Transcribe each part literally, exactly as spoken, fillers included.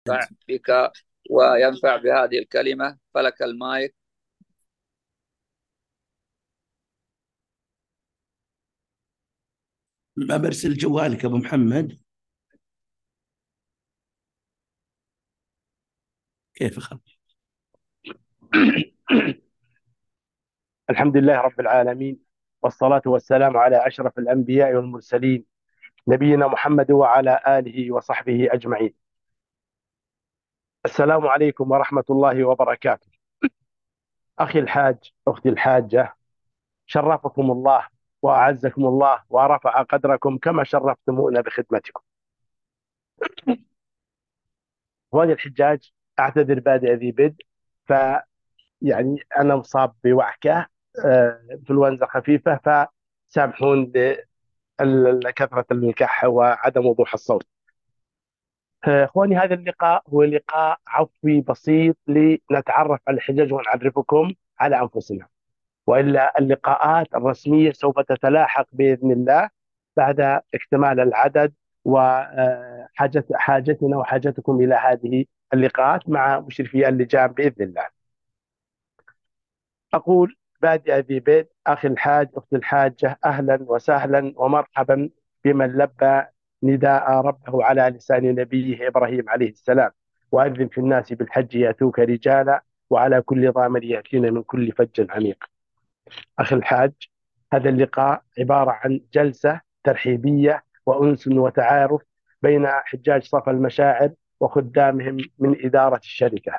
ينفع بك وينفع بهذه الكلمة، فلك المايك. ما برسل جوالك ابو محمد؟ كيف اخذ؟ الحمد لله رب العالمين، والصلاة والسلام على أشرف الأنبياء والمرسلين، نبينا محمد وعلى آله وصحبه أجمعين. السلام عليكم ورحمة الله وبركاته. أخي الحاج، أختي الحاجة، شرفكم الله وأعزكم الله ورفع قدركم كما شرفتمونا بخدمتكم. إخواني الحجاج، أعتذر بادئ ذي بدء، فيعني أنا مصاب بوعكة، آه، إنفلونزا خفيفة، فسامحون كثرة الكح وعدم وضوح الصوت. آه، اخواني، هذا اللقاء هو لقاء عفوي بسيط لنتعرف على الحجاج ونعرفكم على انفسنا، والا اللقاءات الرسميه سوف تتلاحق باذن الله بعد اكتمال العدد، وحاجة حاجتنا وحاجتكم الى هذه اللقاءات مع مشرفي اللجان باذن الله. أقول بادئ ذي بيت، أخي الحاج، أختي الحاجة، أهلا وسهلا ومرحبا بمن لبى نداء ربه على لسان نبيه إبراهيم عليه السلام: وأذن في الناس بالحج يأتوك رجالا وعلى كل ضامر يأتين من كل فج عميق. أخي الحاج، هذا اللقاء عبارة عن جلسة ترحيبية وأنس وتعارف بين حجاج صفا المشاعر وخدامهم من إدارة الشركة.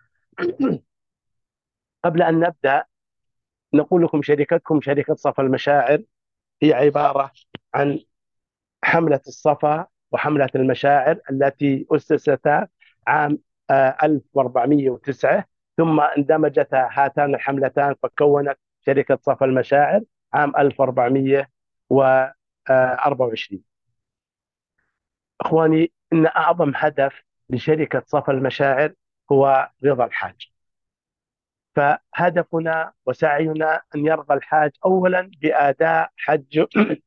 قبل أن نبدأ، نقول لكم شركتكم شركة صفا المشاعر هي عبارة عن حملة الصفا وحملة المشاعر التي أسست عام آه، ألف وأربعمائة وتسعة، ثم اندمجتا هاتان الحملتان فكونت شركة صفا المشاعر عام ألف وأربعمائة وأربعة وعشرين. أخواني، إن أعظم هدف لشركة صفا المشاعر هو رضا الحاج. فهدفنا وسعينا أن يرضى الحاج أولا بأداء حج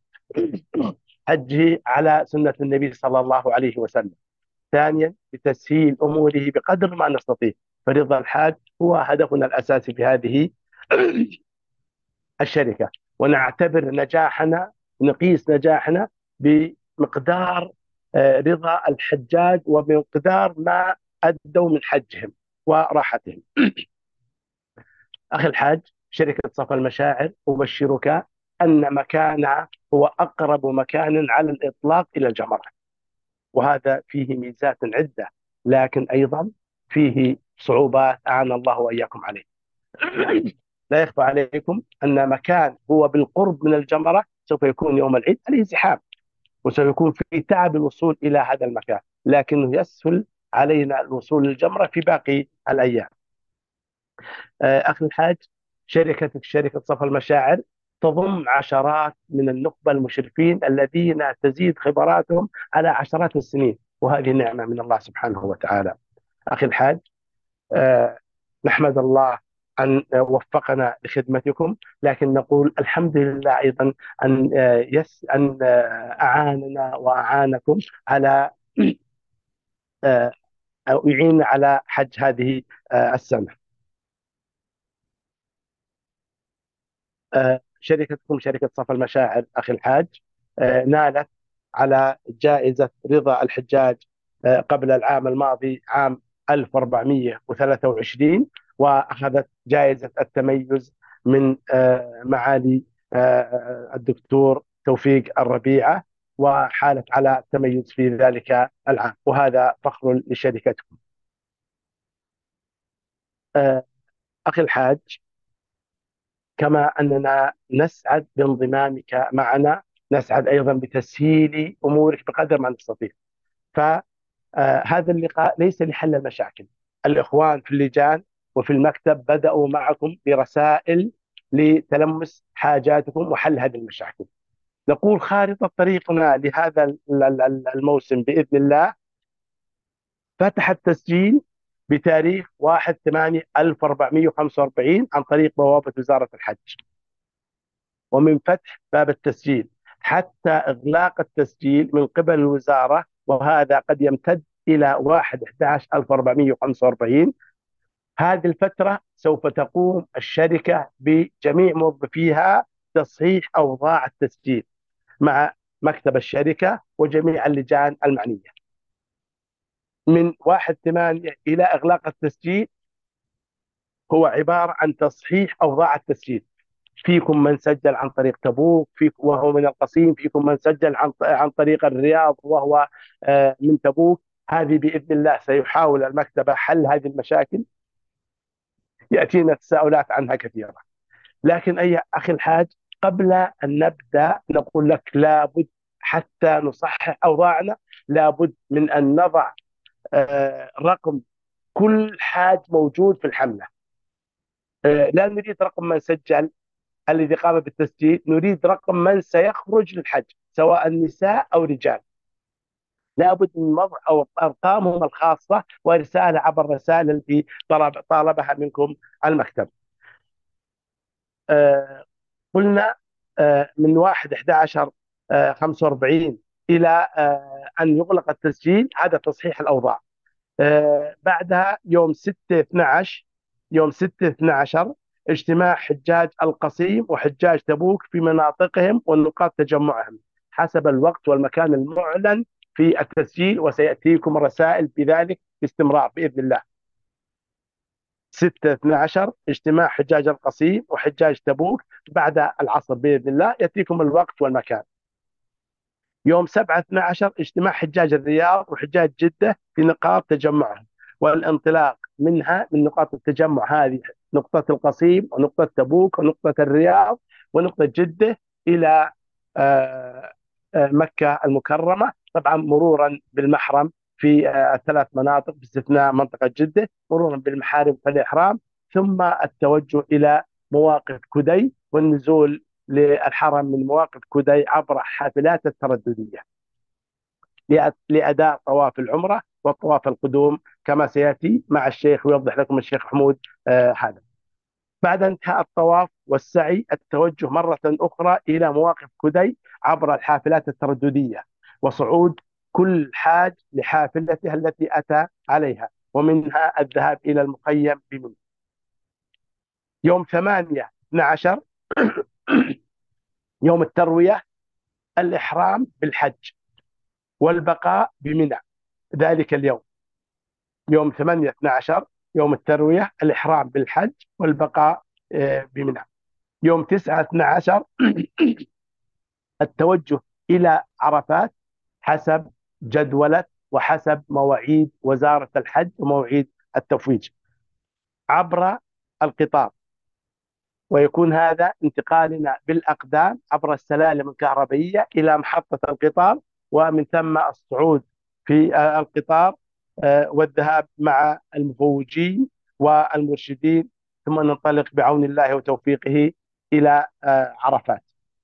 حجه على سنة النبي صلى الله عليه وسلم، ثانيا بتسهيل أموره بقدر ما نستطيع. فرضا الحاج هو هدفنا الأساسي في هذه الشركة، ونعتبر نجاحنا، نقيس نجاحنا بمقدار آه، رضا الحجاج وبمقدار ما أدوا من حجهم وراحتهم. أخي الحاج، شركة صفا المشاعر أبشرك أن مكانها هو أقرب مكان على الإطلاق إلى الجمرة، وهذا فيه ميزات عدة، لكن أيضا فيه صعوبات أعان الله وإياكم عليه. لا يخفى عليكم أن مكان هو بالقرب من الجمرة سوف يكون يوم العيد عليه زحام، وسوف يكون في تعب الوصول إلى هذا المكان، لكنه يسهل علينا الوصول للجمرة في باقي الأيام. آه، أخي الحاج، شركتك شركة صفا المشاعر تضم عشرات من النخبة المشرفين الذين تزيد خبراتهم على عشرات السنين، وهذه نعمة من الله سبحانه وتعالى. أخي الحاج، آه، نحمد الله أن وفقنا لخدمتكم، لكن نقول الحمد لله أيضا أن آه، يس أن آه، أعاننا وأعانكم على آه، أو يعين على حج هذه آه، السنة. آه، شركتكم شركة صفا المشاعر أخي الحاج آه، نالت على جائزة رضا الحجاج آه، قبل العام الماضي عام ألف وأربعمائة وثلاثة وعشرين، وأخذت جائزة التميز من آه، معالي آه، الدكتور توفيق الربيعة، وحالت على التميز في ذلك العام، وهذا فخر لشركتكم. آه، أخي الحاج، كما أننا نسعد بانضمامك معنا، نسعد أيضا بتسهيل أمورك بقدر ما نستطيع. فهذا اللقاء ليس لحل المشاكل. الإخوان في اللجان وفي المكتب بدأوا معكم برسائل لتلمس حاجاتكم وحل هذه المشاكل. نقول خارطة طريقنا لهذا ال- ال- ال- الموسم بإذن الله فتح التسجيل بتاريخ واحد ثمانية ألف وأربعمائة وخمسة وأربعين عن طريق بوابة وزارة الحج، ومن فتح باب التسجيل حتى إغلاق التسجيل من قبل الوزارة، وهذا قد يمتد إلى واحد أحد عشر ألف وأربعمائة وخمسة وأربعين. هذه الفترة سوف تقوم الشركة بجميع موظفيها تصحيح أوضاع التسجيل مع مكتب الشركة وجميع اللجان المعنية. من واحد ثمانية إلى إغلاق التسجيل هو عبارة عن تصحيح أوضاع التسجيل. فيكم من سجل عن طريق تبوك فيك وهو من القصيم، فيكم من سجل عن عن طريق الرياض وهو آه، من تبوك. هذه بإذن الله سيحاول المكتبة حل هذه المشاكل، يأتينا تساؤلات عنها كثيرة. لكن أي أخي الحاج، قبل أن نبدأ نقول لك لابد حتى نصحح أوضاعنا لابد من أن نضع آه، رقم كل حاج موجود في الحملة. آه، لا نريد رقم من سجل الذي قام بالتسجيل، نريد رقم من سيخرج للحج سواء نساء أو رجال. لابد من وضع أو أرقامهم الخاصة وإرسالها عبر الرسائل التي طلب طالبها منكم المكتب. آه، قلنا آه، من واحد أحد عشر آه، خمسة وأربعين إلى آه، أن يغلق التسجيل، هذا تصحيح الأوضاع. آه، بعدها يوم ستة اثنا عشر يوم ستة اثنا عشر اجتماع حجاج القصيم وحجاج تبوك في مناطقهم ونقاط تجمعهم حسب الوقت والمكان المعلن في التسجيل، وسيأتيكم الرسائل بذلك باستمرار بإذن الله. ستة اثنا عشر اجتماع حجاج القصيم وحجاج تبوك بعد العصر بإذن الله، يأتيكم الوقت والمكان. يوم سبعة اثنا عشر اجتماع حجاج الرياض وحجاج جدة في نقاط تجمعهم، والانطلاق منها من نقاط التجمع هذه نقطة القصيم ونقطة تبوك ونقطة الرياض ونقطة جدة إلى آه، آه، مكة المكرمة، طبعا مرورا بالمحرم في آه، الثلاث مناطق باستثناء منطقة جدة، مرورا بالمحارم في الإحرام، ثم التوجه إلى مواقف كدي والنزول للحرم من مواقف كدي عبر حافلات الترددية لأداء طواف العمرة وطواف القدوم كما سيأتي مع الشيخ ويوضح لكم الشيخ حمود آه هذا. بعد انتهاء الطواف والسعي التوجه مرة أخرى إلى مواقف كدي عبر الحافلات الترددية وصعود كل حاج لحافلته التي أتى عليها، ومنها الذهاب إلى المخيم بمنى. يوم ثمانية اثنا عشر يوم التروية الإحرام بالحج والبقاء بمنى ذلك اليوم. يوم ثمانية اثنا عشر يوم التروية الإحرام بالحج والبقاء آه، بمنى. يوم تسعة اثنا عشر التوجه إلى عرفات حسب جدولة وحسب مواعيد وزارة الحج ومواعيد التفويج عبر القطار، ويكون هذا انتقالنا بالأقدام عبر السلالم الكهربائية إلى محطة القطار، ومن ثم الصعود في آه، القطار آه، والذهاب مع المفوجين والمرشدين، ثم ننطلق بعون الله وتوفيقه إلى آه، عرفات.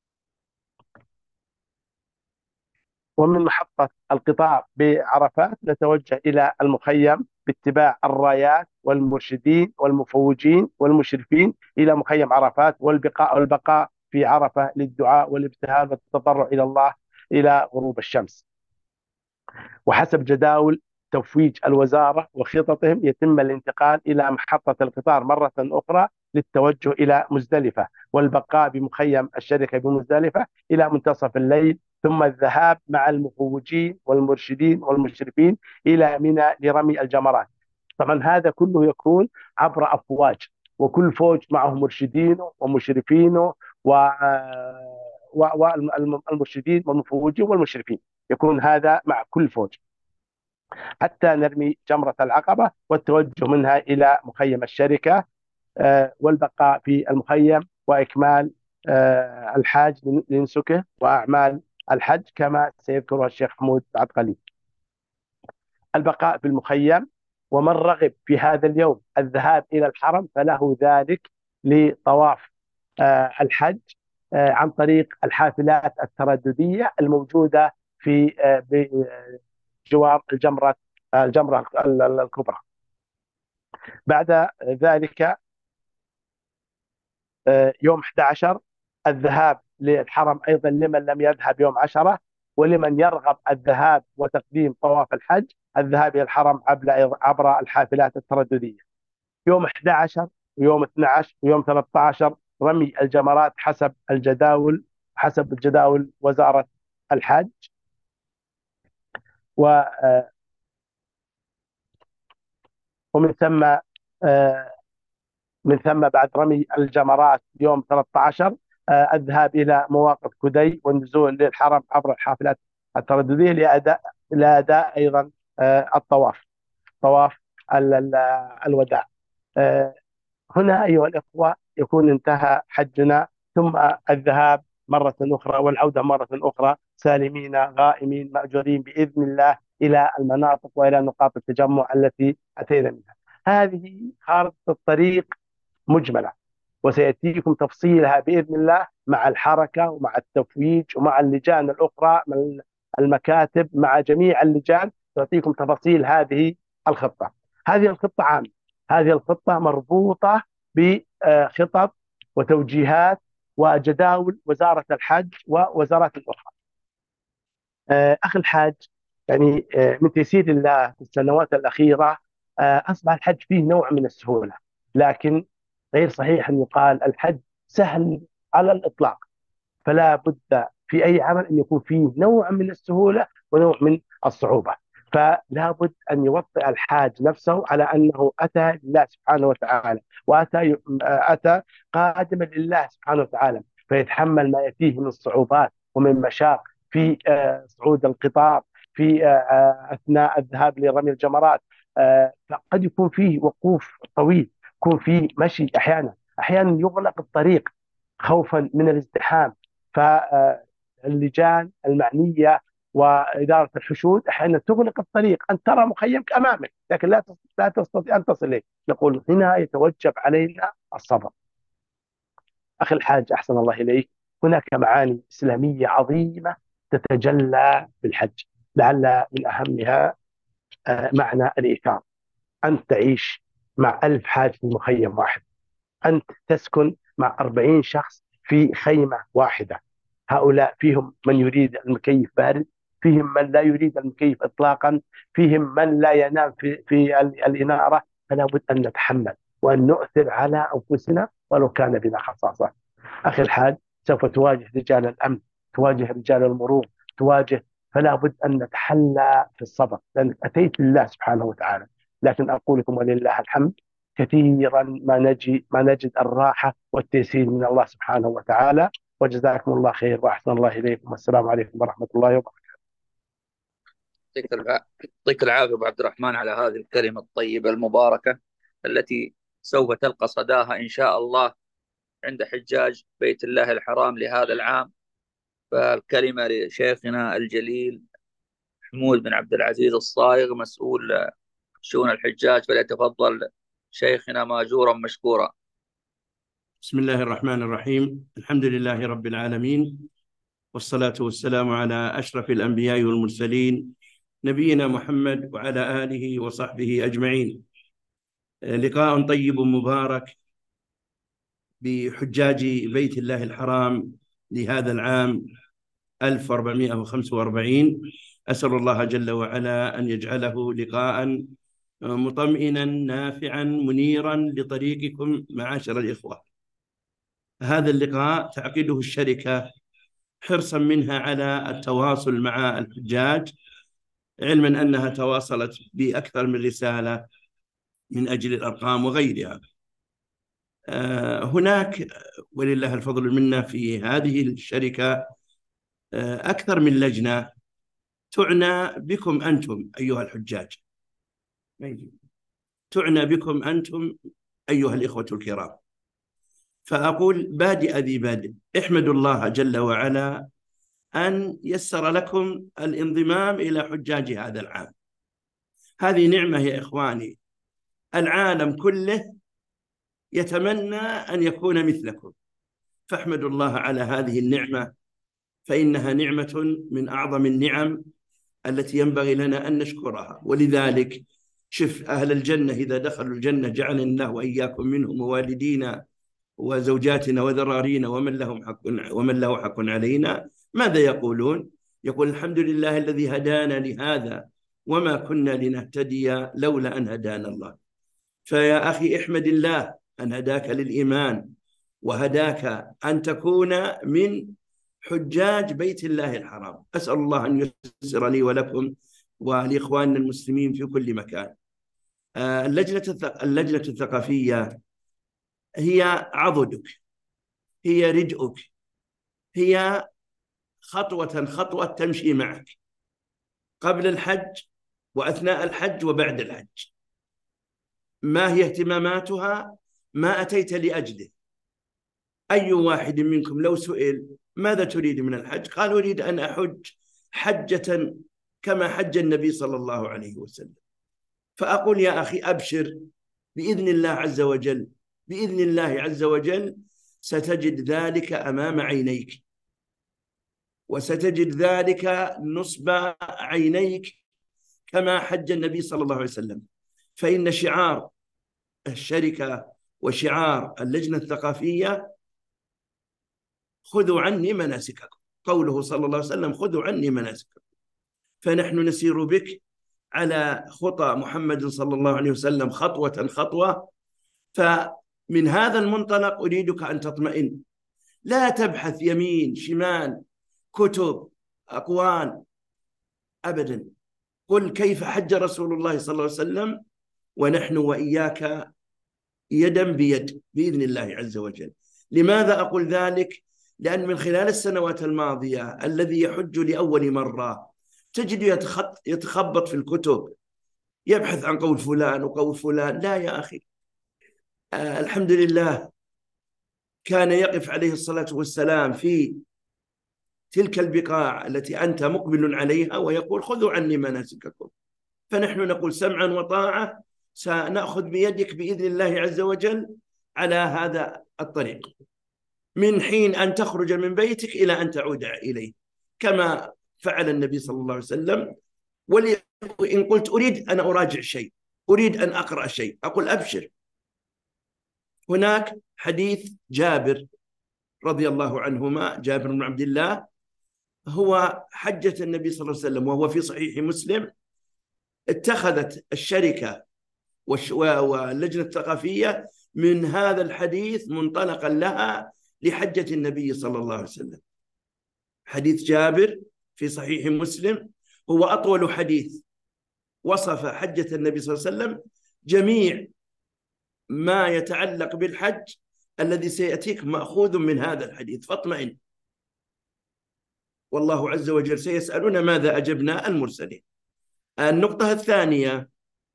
ومن محطة القطار بعرفات نتوجه إلى المخيم باتباع الرايات والمرشدين والمفوجين والمشرفين إلى مخيم عرفات، والبقاء والبقاء في عرفة للدعاء والابتهال والتضرع إلى الله إلى غروب الشمس. وحسب جداول تفويج الوزارة وخططهم يتم الانتقال إلى محطة القطار مرة أخرى للتوجه إلى مزدلفة والبقاء بمخيم الشركة بمزدلفة إلى منتصف الليل، ثم الذهاب مع المفوجين والمرشدين والمشرفين إلى منى لرمي الجمرات. طبعا هذا كله يكون عبر أفواج، وكل فوج معه مرشدينه ومشرفينه والمرشدين والمفوجين والمشرفين، يكون هذا مع كل فوج حتى نرمي جمرة العقبة والتوجه منها إلى مخيم الشركة آه، والبقاء في المخيم وإكمال آه، الحاج لنسكه وأعمال الحج كما سيذكرها الشيخ حمود بعد قليل. البقاء في المخيم، ومن رغب في هذا اليوم الذهاب إلى الحرم فله ذلك لطواف آه، الحج آه، عن طريق الحافلات الترددية الموجودة في آه، بجوار الجمرة الجمرة الكبرى. بعد ذلك آه، يوم أحد عشر الذهاب للحرم أيضا لمن لم يذهب يوم عشرة ولمن يرغب الذهاب وتقديم طواف الحج الذهاب إلى الحرم عبر الحافلات الترددية. يوم أحد عشر ويوم اثني عشر ويوم ثلاثة عشر رمي الجمرات حسب الجداول حسب الجداول وزارة الحج. و ومن ثم من ثم بعد رمي الجمرات يوم ثلاثة عشر الذهاب إلى مواقف كدي والنزول للحرم عبر الحافلات الترددية لأداء لأداء أيضا الطواف طواف الوداع. هنا أيها الإخوة يكون انتهى حجنا، ثم الذهاب مرة أخرى والعودة مرة أخرى سالمين غائمين مأجورين بإذن الله إلى المناطق وإلى نقاط التجمع التي أتينا منها. هذه خارطة الطريق مجملة، وسيأتيكم تفصيلها بإذن الله مع الحركة ومع التفويج ومع اللجان الأخرى من المكاتب، مع جميع اللجان تعطيكم تفاصيل هذه الخطة. هذه الخطة عامة، هذه الخطة مربوطة بخطط وتوجيهات وجداول وزارة الحج ووزارات الأخرى. أخي الحاج، يعني من تيسير الله في السنوات الأخيرة أصبح الحج فيه نوع من السهولة، لكن غير صحيح أن يقال الحج سهل على الإطلاق. فلا بد في أي عمل أن يكون فيه نوع من السهولة ونوع من الصعوبة. فلا بد أن يوطئ الحاج نفسه على أنه أتى لله سبحانه وتعالى، وأتى أتى قادما لله سبحانه وتعالى، فيتحمل ما يأتيه من صعوبات ومن مشاق في صعود القطار، في أثناء الذهاب لرمي الجمرات. فقد يكون فيه وقوف طويل، يكون فيه مشي، أحيانا أحيانا يغلق الطريق خوفا من الازدحام. فاللجان المعنية وإدارة الحشود أحيانا تغلق الطريق، أن ترى مخيمك أمامك لكن لا لا تستطيع أن تصل إليه. نقول هنا يتوجب علينا الصبر. أخي الحاج أحسن الله إليك، هناك معاني إسلامية عظيمة تتجلى بالحج، لعل من أهمها معنى الإيثار. أنت تعيش مع ألف حاج في مخيم واحد، أنت تسكن مع أربعين شخص في خيمة واحدة. هؤلاء فيهم من يريد المكيف بارد، فيهم من لا يريد المكيف إطلاقا، فيهم من لا ينام في, في الإنارة. فلا بد أن نتحمل وأن نؤثر على أنفسنا ولو كان بنا خصاصة. أخي الحاج، سوف تواجه رجال الأمن، تواجه رجال المرور، تواجه، فلا بد أن نتحلى في الصبر، لأنك أتيت لله سبحانه وتعالى. لكن أقول لكم ولله الحمد، كثيرا ما نجي ما نجد الراحة والتيسير من الله سبحانه وتعالى. وجزاكم الله خير وأحسن الله إليكم، والسلام عليكم ورحمة الله وبركاته. يعطيك العافية أبو عبد الرحمن على هذه الكلمة الطيبة المباركة التي سوف تلقى صداها إن شاء الله عند حجاج بيت الله الحرام لهذا العام. فالكلمة لشيخنا الجليل حمود بن عبد العزيز الصايغ مسؤول شؤون الحجاج، فليتفضل شيخنا ماجورا مشكورا. بسم الله الرحمن الرحيم. الحمد لله رب العالمين، والصلاة والسلام على أشرف الأنبياء والمرسلين نبينا محمد وعلى آله وصحبه أجمعين. لقاء طيب مبارك بحجاج بيت الله الحرام لهذا العام ألف وأربعمائة وخمسة وأربعين. أسأل الله جل وعلا أن يجعله لقاء مطمئنا نافعا منيرا لطريقكم معاشر الإخوة. هذا اللقاء تعقده الشركة حرصا منها على التواصل مع الحجاج، علما أنها تواصلت بأكثر من رسالة من أجل الأرقام وغيرها. هناك ولله الفضل منا في هذه الشركة أكثر من لجنة تعنى بكم أنتم أيها الحجاج، تعنى بكم أنتم أيها الإخوة الكرام. فأقول بادئ ذي بادئ، احمدوا الله جل وعلا أن يسر لكم الانضمام إلى حجاج هذا العام. هذه نعمة يا إخواني، العالم كله يتمنى أن يكون مثلكم، فاحمدوا الله على هذه النعمة، فإنها نعمة من أعظم النعم التي ينبغي لنا أن نشكرها. ولذلك شف أهل الجنة إذا دخلوا الجنة جعلنا الله وإياكم منهم ووالدينا وزوجاتنا وذرارينا ومن لهم حق ومن له حق علينا، ماذا يقولون؟ يقول الحمد لله الذي هدانا لهذا وما كنا لنهتدي لولا أن هدانا الله. فيا أخي احمد الله أن هداك للإيمان، وهداك أن تكون من حجاج بيت الله الحرام. أسأل الله أن ييسر لي ولكم ولإخواننا المسلمين في كل مكان. اللجنة اللجنة الثقافية هي عضدك، هي ردءك، هي خطوة خطوة تمشي معك قبل الحج وأثناء الحج وبعد الحج. ما هي اهتماماتها؟ ما أتيت لأجله. أي واحد منكم لو سئل ماذا تريد من الحج؟ قال أريد أن أحج حجة كما حج النبي صلى الله عليه وسلم. فأقول يا أخي أبشر بإذن الله عز وجل، بإذن الله عز وجل ستجد ذلك أمام عينيك، وستجد ذلك نصب عينيك كما حج النبي صلى الله عليه وسلم. فإن شعار الشركة وشعار اللجنة الثقافية خذوا عني مناسككم، قوله صلى الله عليه وسلم خذوا عني مناسككم. فنحن نسير بك على خطى محمد صلى الله عليه وسلم خطوة خطوة. فمن هذا المنطلق أريدك أن تطمئن، لا تبحث يمين شمال كتب أقوال أبدا. قل كيف حج رسول الله صلى الله عليه وسلم، ونحن وإياك يدا بيد بإذن الله عز وجل. لماذا أقول ذلك؟ لأن من خلال السنوات الماضية الذي يحج لأول مرة تجد يتخبط في الكتب، يبحث عن قول فلان وقول فلان. لا يا أخي، آه الحمد لله كان يقف عليه الصلاة والسلام في تلك البقاع التي أنت مقبل عليها ويقول خذوا عني مناسككم. فنحن نقول سمعا وطاعة، سنأخذ بيدك بإذن الله عز وجل على هذا الطريق من حين أن تخرج من بيتك إلى أن تعود إليه، كما فعل النبي صلى الله عليه وسلم. وإن قلت أريد أن أراجع شيء، أريد أن أقرأ شيء، أقول أبشر. هناك حديث جابر رضي الله عنهما، جابر بن عبد الله، هو حجة النبي صلى الله عليه وسلم وهو في صحيح مسلم. اتخذت الشركة واللجنة الثقافية من هذا الحديث منطلقا لها لحجة النبي صلى الله عليه وسلم. حديث جابر في صحيح مسلم هو أطول حديث وصف حجة النبي صلى الله عليه وسلم. جميع ما يتعلق بالحج الذي سيأتيك مأخوذ من هذا الحديث، فاطمئن. والله عز وجل سيسألنا ماذا أجبنا المرسلين. النقطة الثانية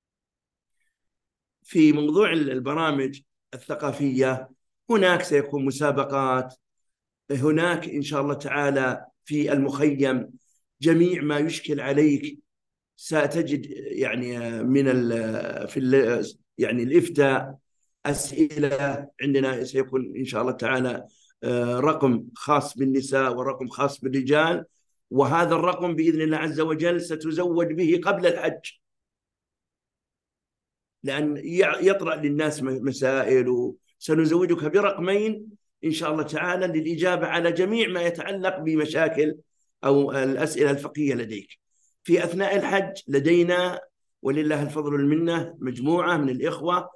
في موضوع البرامج الثقافية، هناك سيكون مسابقات، هناك إن شاء الله تعالى في المخيم جميع ما يشكل عليك ستجد يعني من ال في ال يعني الإفتاء أسئلة. عندنا سيكون إن شاء الله تعالى رقم خاص بالنساء ورقم خاص بالرجال، وهذا الرقم بإذن الله عز وجل ستزود به قبل الحج، لأن يطرأ للناس مسائل، سنزودك برقمين إن شاء الله تعالى للإجابة على جميع ما يتعلق بمشاكل أو الأسئلة الفقهية لديك. في أثناء الحج لدينا ولله الفضل والمنة مجموعة من الإخوة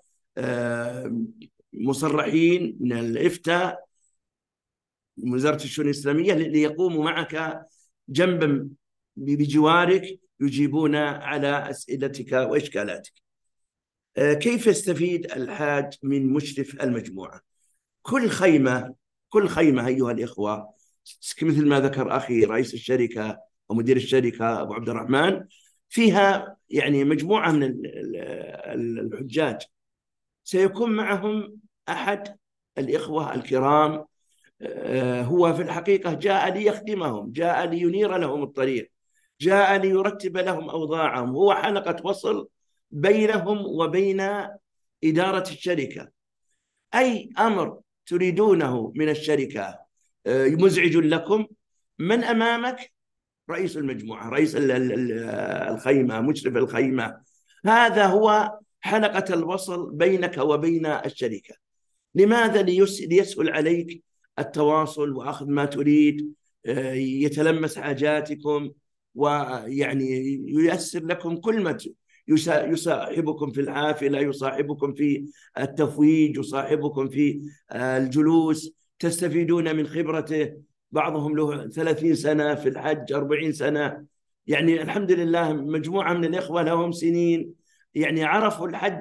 مصرحين من الإفتاء من وزارة الشؤون الإسلامية ليقوموا معك جنبا بجوارك يجيبون على أسئلتك وإشكالاتك. كيف يستفيد الحاج من مشرف المجموعة؟ كل خيمة كل خيمة أيها الإخوة، مثل ما ذكر أخي رئيس الشركة ومدير الشركة أبو عبد الرحمن، فيها يعني مجموعة من الحجاج سيكون معهم أحد الإخوة الكرام، هو في الحقيقة جاء ليخدمهم، جاء لينير لهم الطريق، جاء ليرتب لهم أوضاعهم، هو حلقة وصل بينهم وبين إدارة الشركة. أي أمر تريدونه من الشركة مزعج لكم، من أمامك؟ رئيس المجموعة، رئيس الخيمة، مشرف الخيمة. هذا هو حلقة الوصل بينك وبين الشركة. لماذا؟ ليسهل عليك التواصل وأخذ ما تريد يتلمس حاجاتكم، ويعني ييسر لكم كل ما يصاحبكم في الحافلة، يصاحبكم في التفويج، يصاحبكم في الجلوس، تستفيدون من خبرته. بعضهم له ثلاثين سنة في الحج، أربعين سنة. يعني الحمد لله مجموعة من الإخوة لهم سنين يعني عرفوا الحج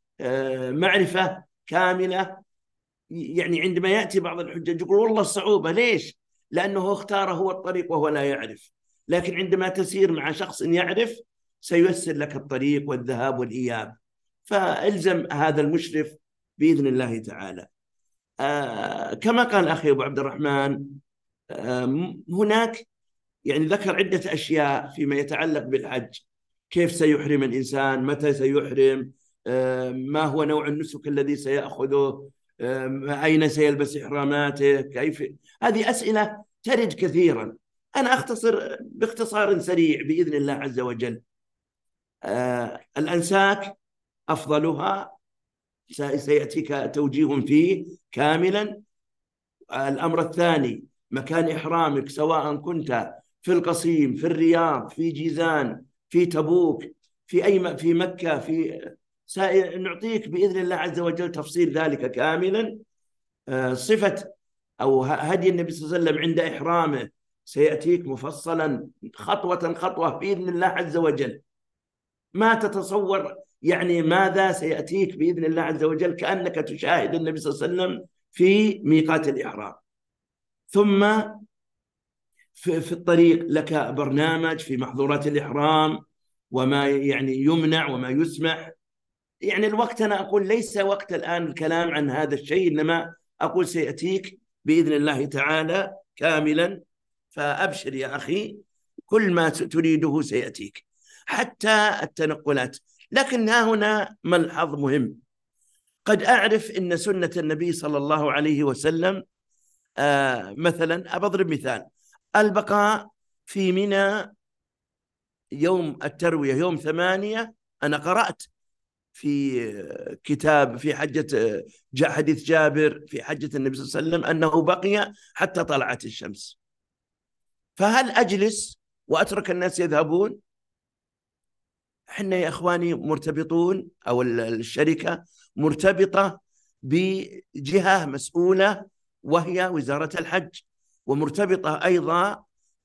معرفة كاملة. يعني عندما يأتي بعض الحجاج يقول والله الصعوبة، ليش؟ لأنه اختار هو الطريق وهو لا يعرف. لكن عندما تسير مع شخص يعرف سييسر لك الطريق والذهاب والإياب. فالزم هذا المشرف بإذن الله تعالى. آه كما قال أخي أبو عبد الرحمن، آه هناك يعني ذكر عدة أشياء فيما يتعلق بالحج. كيف سيحرم الإنسان، متى سيحرم، آه ما هو نوع النسك الذي سيأخذه، آه أين سيلبس إحراماته، كيف. هذه أسئلة ترد كثيرا. أنا أختصر باختصار سريع بإذن الله عز وجل. آه الأنساك أفضلها سيأتيك توجيه فيه كاملا. الأمر الثاني مكان إحرامك، سواء كنت في القصيم، في الرياض، في جيزان، في تبوك، في أي في مكة، في سنعطيك بإذن الله عز وجل تفصيل ذلك كاملا. آه صفة أو هدي النبي صلى الله عليه وسلم عند إحرامه سيأتيك مفصلا خطوة خطوة بإذن الله عز وجل. ما تتصور يعني ماذا سيأتيك بإذن الله عز وجل، كأنك تشاهد النبي صلى الله عليه وسلم في ميقات الإحرام. ثم في الطريق لك برنامج في محظورات الإحرام، وما يعني يمنع وما يسمح. يعني الوقت أنا أقول ليس وقت الآن الكلام عن هذا الشيء، إنما أقول سيأتيك بإذن الله تعالى كاملا. فأبشر يا أخي، كل ما تريده سيأتيك حتى التنقلات. لكن ها هنا ملحظ مهم. قد أعرف إن سنة النبي صلى الله عليه وسلم آه مثلا أضرب مثال، البقاء في منى يوم التروية يوم ثمانية. أنا قرأت في كتاب في حجة حديث جابر في حجة النبي صلى الله عليه وسلم أنه بقي حتى طلعت الشمس. فهل أجلس وأترك الناس يذهبون؟ احنا يا اخواني مرتبطون، او الشركه مرتبطه بجهه مسؤوله وهي وزاره الحج، ومرتبطه ايضا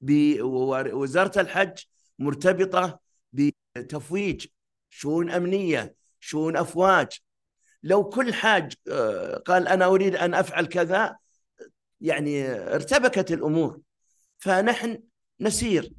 بوزاره الحج مرتبطه بتفويج، شؤون امنيه، شؤون افواج. لو كل حاج قال انا اريد ان افعل كذا يعني ارتبكت الامور. فنحن نسير،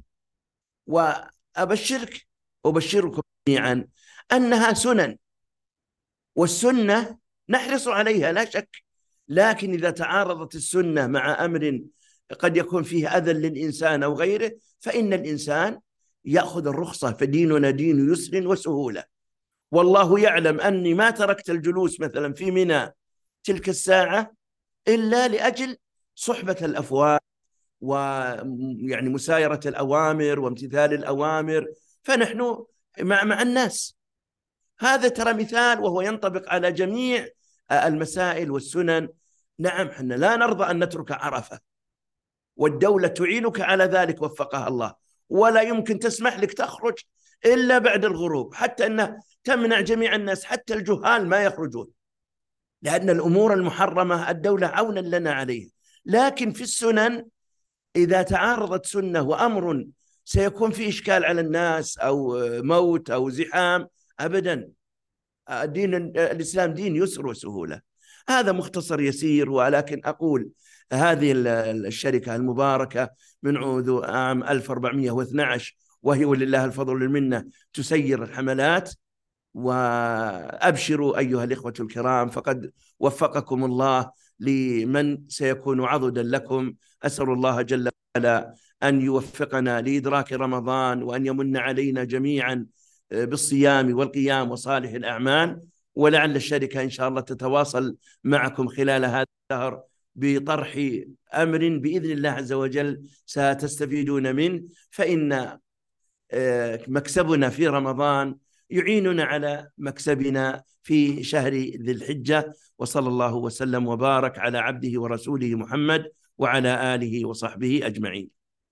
وابشرك أبشركم جميعا أنها سنن، والسنة نحرص عليها لا شك. لكن إذا تعارضت السنة مع أمر قد يكون فيه أذى للإنسان أو غيره، فإن الإنسان يأخذ الرخصة. فديننا دين يسر وسهولة. والله يعلم أني ما تركت الجلوس مثلا في منى تلك الساعة إلا لأجل صحبة الأفواه، ويعني مسايرة الأوامر وامتثال الأوامر. فنحن مع مع الناس. هذا ترى مثال وهو ينطبق على جميع المسائل والسنن. نعم احنا لا نرضى أن نترك عرفة، والدولة تعينك على ذلك وفقها الله، ولا يمكن تسمح لك تخرج إلا بعد الغروب، حتى أنها تمنع جميع الناس حتى الجهال ما يخرجون، لأن الأمور المحرمة الدولة عونا لنا عليه. لكن في السنن إذا تعارضت سنة وأمر سيكون في إشكال على الناس أو موت أو زحام، أبدا. دين الإسلام دين يسر وسهولة. هذا مختصر يسير. ولكن أقول هذه الشركة المباركة من عود عام ألف وأربعمائة واثني عشر، وهي ولله الفضل والمنة تسير الحملات. وأبشروا أيها الإخوة الكرام، فقد وفقكم الله لمن سيكون عضدا لكم. أسأل الله جل وعلا أن يوفقنا لإدراك رمضان، وأن يمن علينا جميعا بالصيام والقيام وصالح الأعمال. ولعل الشركة إن شاء الله تتواصل معكم خلال هذا الشهر بطرح أمر بإذن الله عز وجل ستستفيدون منه، فإن مكسبنا في رمضان يعيننا على مكسبنا في شهر ذي الحجة. وصلى الله وسلم وبارك على عبده ورسوله محمد وعلى آله وصحبه أجمعين.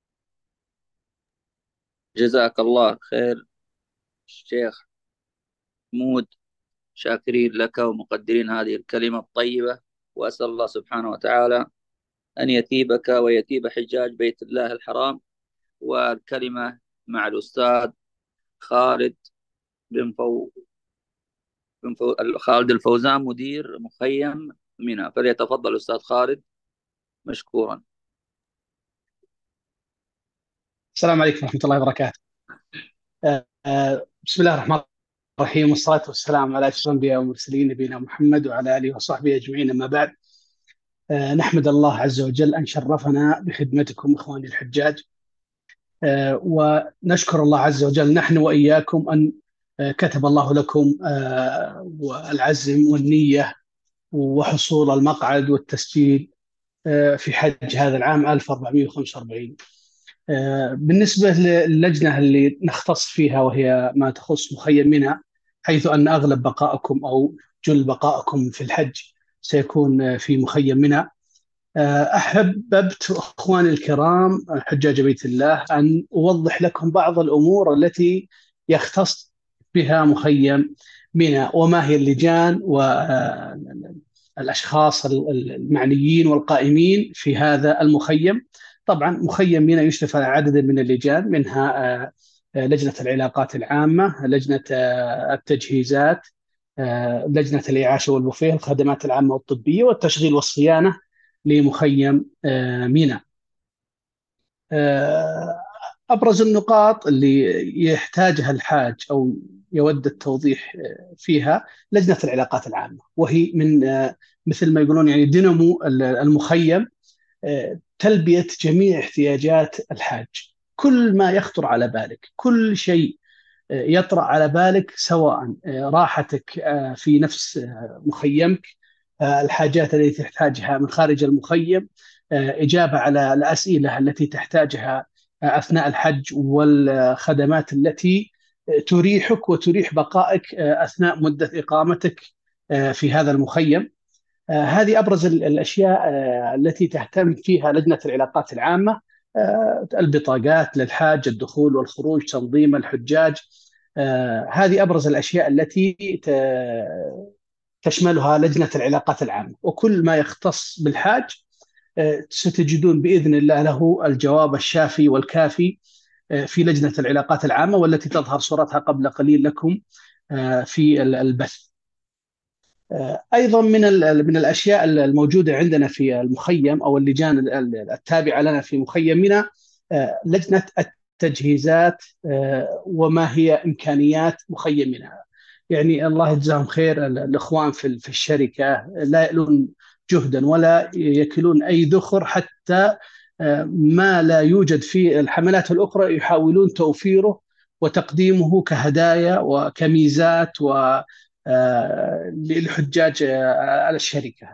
جزاك الله خير الشيخ محمود، شاكرين لك ومقدرين هذه الكلمة الطيبة، وأسأل الله سبحانه وتعالى أن يثيبك ويثيب حجاج بيت الله الحرام. والكلمة مع الأستاذ خالد بن فو... بن فو... خالد الفوزان، مدير مخيم منى، فليتفضل أستاذ خالد مشكورا. السلام عليكم ورحمة الله وبركاته. آه، آه، بسم الله الرحمن الرحيم، والصلاة والسلام على أشرف الأنبياء والمرسلين نبينا محمد وعلى آله وصحبه أجمعين، أما بعد. آه، نحمد الله عز وجل أن شرفنا بخدمتكم إخواني الحجاج، آه، ونشكر الله عز وجل نحن وإياكم أن آه، كتب الله لكم آه، العزم والنية وحصول المقعد والتسجيل آه، في حج هذا العام ألف وأربعمائة وخمسة وأربعين. آه، بالنسبة للجنة اللي نختص فيها وهي ما تخص مخيم منى، حيث أن أغلب بقائكم أو جل بقائكم في الحج سيكون في مخيم منى، آه، أحببت أخواني الكرام حجاج بيت الله أن أوضح لكم بعض الأمور التي يختص بها مخيم منى، وما هي اللجان والأشخاص المعنيين والقائمين في هذا المخيم. طبعا مخيم منى يشرف على عدد من اللجان، منها آه، آه، لجنة العلاقات العامة، لجنة آه، التجهيزات، آه، لجنة الإعاشة والبوفيه، الخدمات العامة والطبية، والتشغيل والصيانة لمخيم آه، منى. آه، أبرز النقاط اللي يحتاجها الحاج أو يود التوضيح آه، فيها لجنة العلاقات العامة، وهي من آه، مثل ما يقولون يعني دينامو المخيم، آه، تلبية جميع احتياجات الحاج. كل ما يخطر على بالك، كل شيء آه، يطرأ على بالك، سواء آه، راحتك آه، في نفس آه، مخيمك، آه، الحاجات التي تحتاجها من خارج المخيم، آه، إجابة على الأسئلة التي تحتاجها آه، أثناء الحج، والخدمات التي آه، تريحك وتريح بقائك آه، أثناء مدة إقامتك آه، في هذا المخيم. آه، هذه أبرز ال- الأشياء آه، التي تهتم فيها لجنة العلاقات العامة. آه، البطاقات للحاج، الدخول والخروج، تنظيم الحجاج. آه، هذه أبرز الأشياء التي ت- تشملها لجنة العلاقات العامة، وكل ما يختص بالحاج آه، ستجدون بإذن الله له الجواب الشافي والكافي آه، في لجنة العلاقات العامة، والتي تظهر صورتها قبل قليل لكم آه، في ال- البث. ايضا من ال- من الاشياء الموجوده عندنا في المخيم او اللجان ال- التابعه لنا في مخيم منى، آه، لجنه التجهيزات، آه، وما هي امكانيات مخيم منى. يعني الله يجزاهم خير ال- الاخوان في ال- في الشركه لا يألون جهدا ولا يكلون اي ذخر، حتى آه، ما لا يوجد في الحملات الاخرى يحاولون توفيره وتقديمه كهدايا وكميزات و آه، للحجاج آه، على الشركة.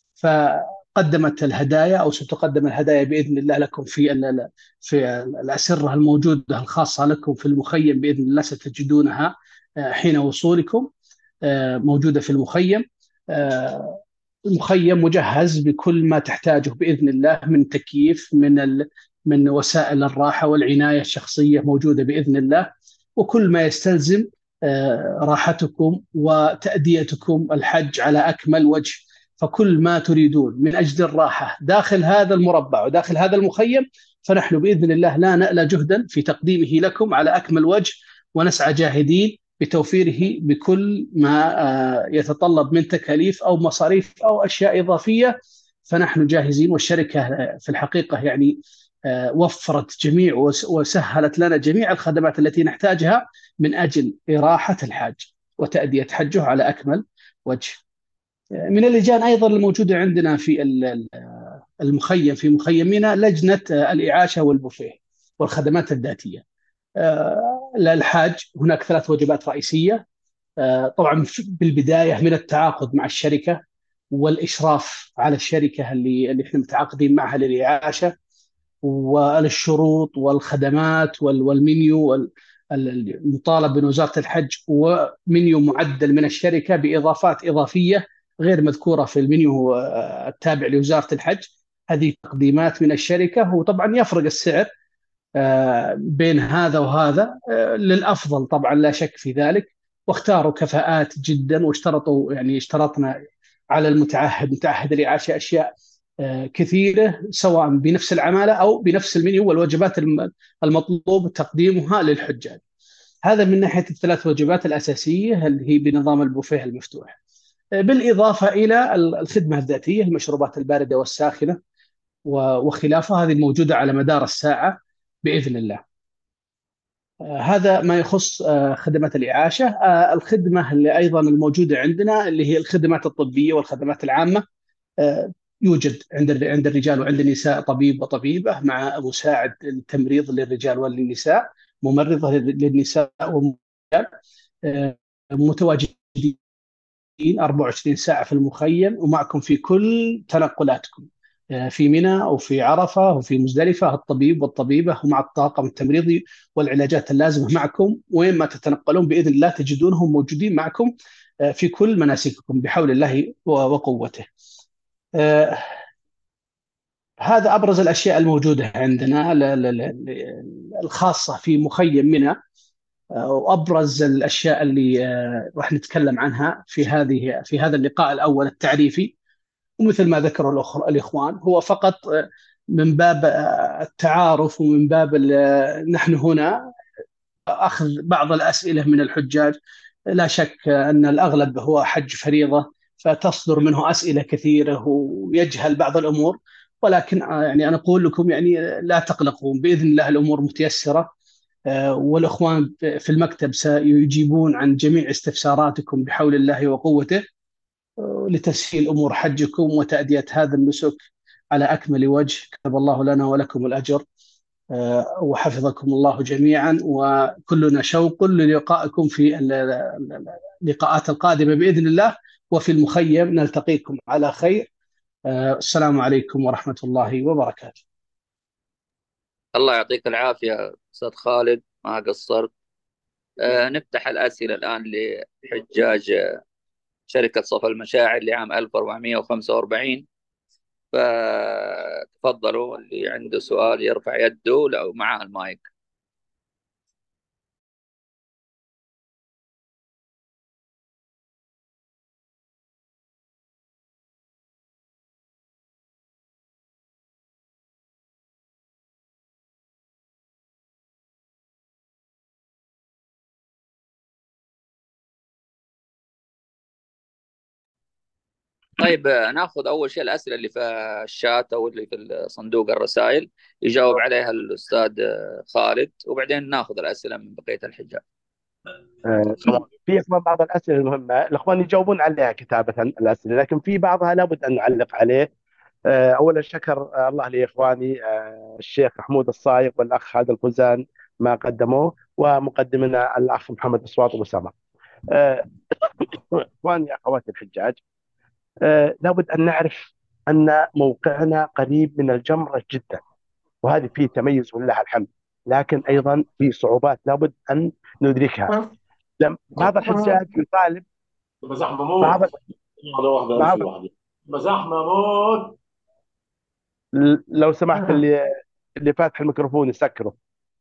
فقدمت الهدايا أو ستقدم الهدايا بإذن الله لكم في ال- في الأسرة الموجودة الخاصة لكم في المخيم، بإذن الله ستجدونها آه، حين وصولكم، آه، موجودة في المخيم. آه، المخيم مجهز بكل ما تحتاجه بإذن الله، من تكييف، من ال... من وسائل الراحة والعناية الشخصية موجودة بإذن الله، وكل ما يستلزم آه، راحتكم وتأديتكم الحج على أكمل وجه. فكل ما تريدون من أجل الراحة داخل هذا المربع وداخل هذا المخيم، فنحن بإذن الله لا نألى جهدا في تقديمه لكم على أكمل وجه، ونسعى جاهدين بتوفيره بكل ما آه، يتطلب من تكاليف أو مصاريف أو أشياء إضافية. فنحن جاهزين، والشركة آه، في الحقيقة يعني آه، وفرت جميع وس- وسهلت لنا جميع الخدمات التي نحتاجها من أجل إراحة الحاج وتأدية حجه على أكمل وجه. آه، من اللجان أيضا الموجودة عندنا في ال- ال- المخيم في مخيم منى لجنة آه، الإعاشة والبوفيه والخدمات الذاتية. آه، للحاج هناك ثلاث وجبات رئيسية. آه، طبعا بالبداية من التعاقد مع الشركة والإشراف على الشركة اللي اللي احنا متعاقدين معها للإعاشة، والشروط والخدمات وال- والمنيو وال- ال- المطالب من وزارة الحج، ومنيو معدل من الشركة بإضافات إضافية غير مذكورة في المنيو آه، التابع لوزارة الحج. هذه تقديمات من الشركة، وطبعا يفرق السعر آه، بين هذا وهذا آه، للأفضل طبعا، لا شك في ذلك. واختاروا كفاءات جدا، واشترطوا يعني اشترطنا على المتعهد متعهد الإعاشة أشياء آه، كثيرة، سواء بنفس العمالة أو بنفس المنيو والوجبات الم- المطلوب تقديمها للحجاج. هذا من ناحية الثلاث وجبات الأساسية اللي هي بنظام البوفيه المفتوح، آه، بالإضافة إلى الخدمة الذاتية، المشروبات الباردة والساخنة و- وخلافها، هذه الموجودة على مدار الساعة بإذن الله. آه، هذا ما يخص آه، خدمات الإعاشة. آه، الخدمة اللي أيضا الموجودة عندنا اللي هي الخدمات الطبية والخدمات العامة. آه، يوجد عند الر- عند الرجال وعند النساء طبيب وطبيبة مع مساعد التمريض للرجال وللنساء، ممرضة لل- للنساء والرجال، آه، متواجدين أربعة وعشرين ساعة في المخيم ومعكم في كل تنقلاتكم، آه، في منى أو في عرفة أو في مزدلفة. الطبيب والطبيبة ومع الطاقم التمريضي والعلاجات اللازمة معكم، وين ما تتنقلون بإذن الله تجدونهم موجودين معكم آه، في كل مناسككم بحول الله و- وقوته. آه، هذا أبرز الأشياء الموجودة عندنا ل- ل- ل- الخاصة في مخيم منى. آه، وأبرز الأشياء اللي آه، راح نتكلم عنها في هذه في هذا اللقاء الأول التعريفي، ومثل ما ذكروا الأخ- الإخوان، هو فقط آه، من باب آه، التعارف، ومن باب ال- آه، نحن هنا أخذ بعض الأسئلة من الحجاج. لا شك أن الأغلب هو حج فريضة، فتصدر منه أسئلة كثيرة ويجهل بعض الأمور. ولكن آه، يعني أنا أقول لكم يعني آه، لا تقلقوا، بإذن الله الأمور متيسرة. آه، والإخوان في المكتب سيجيبون عن جميع استفساراتكم بحول الله وقوته، آه، لتسهيل أمور حجكم وتأدية هذا النسك على أكمل وجه. كتب الله لنا ولكم الأجر، آه، وحفظكم الله جميعا، وكلنا شوق للقائكم في ال- ال- اللقاءات القادمة بإذن الله، وفي المخيم نلتقيكم على خير. آه، السلام عليكم ورحمة الله وبركاته. الله يعطيك العافية أستاذ خالد، ما قصرت. آه، نفتح الأسئلة الآن لحجاج شركة صفا المشاعر لعام ألف وأربعمائة وخمسة وأربعين. فتفضلوا، اللي عنده سؤال يرفع يده لو معاه المايك. طيب، آه، ناخذ أول شيء الأسئلة اللي في الشات أو اللي في صندوق الرسائل، يجاوب عليها الأستاذ آه، خالد، وبعدين ناخذ الأسئلة من بقية الحجاج. آه، طبعا في كمان بعض الاسئله المهمه الاخوان يجاوبون عليها كتابه الاسئله، لكن في بعضها لابد ان نعلق عليه. آه، اولا شكر آه، الله لاخواني آه، الشيخ محمود الصايغ والاخ خالد الخزان ما قدموه، ومقدمنا الاخ محمد اصوات واسامه. آه، اخواني اخواتي الحجاج، آه، لابد ان نعرف ان موقعنا قريب من الجمره جدا، وهذه فيه تميز ولله الحمد، لكن ايضا في صعوبات لابد ان ندركها. لم بعض الحجاج يطالب زحمه بعض موت. واحده واحده بعض امشي واحده. زحمه موت. لو سمحت اللي اللي فاتح الميكروفون يسكره.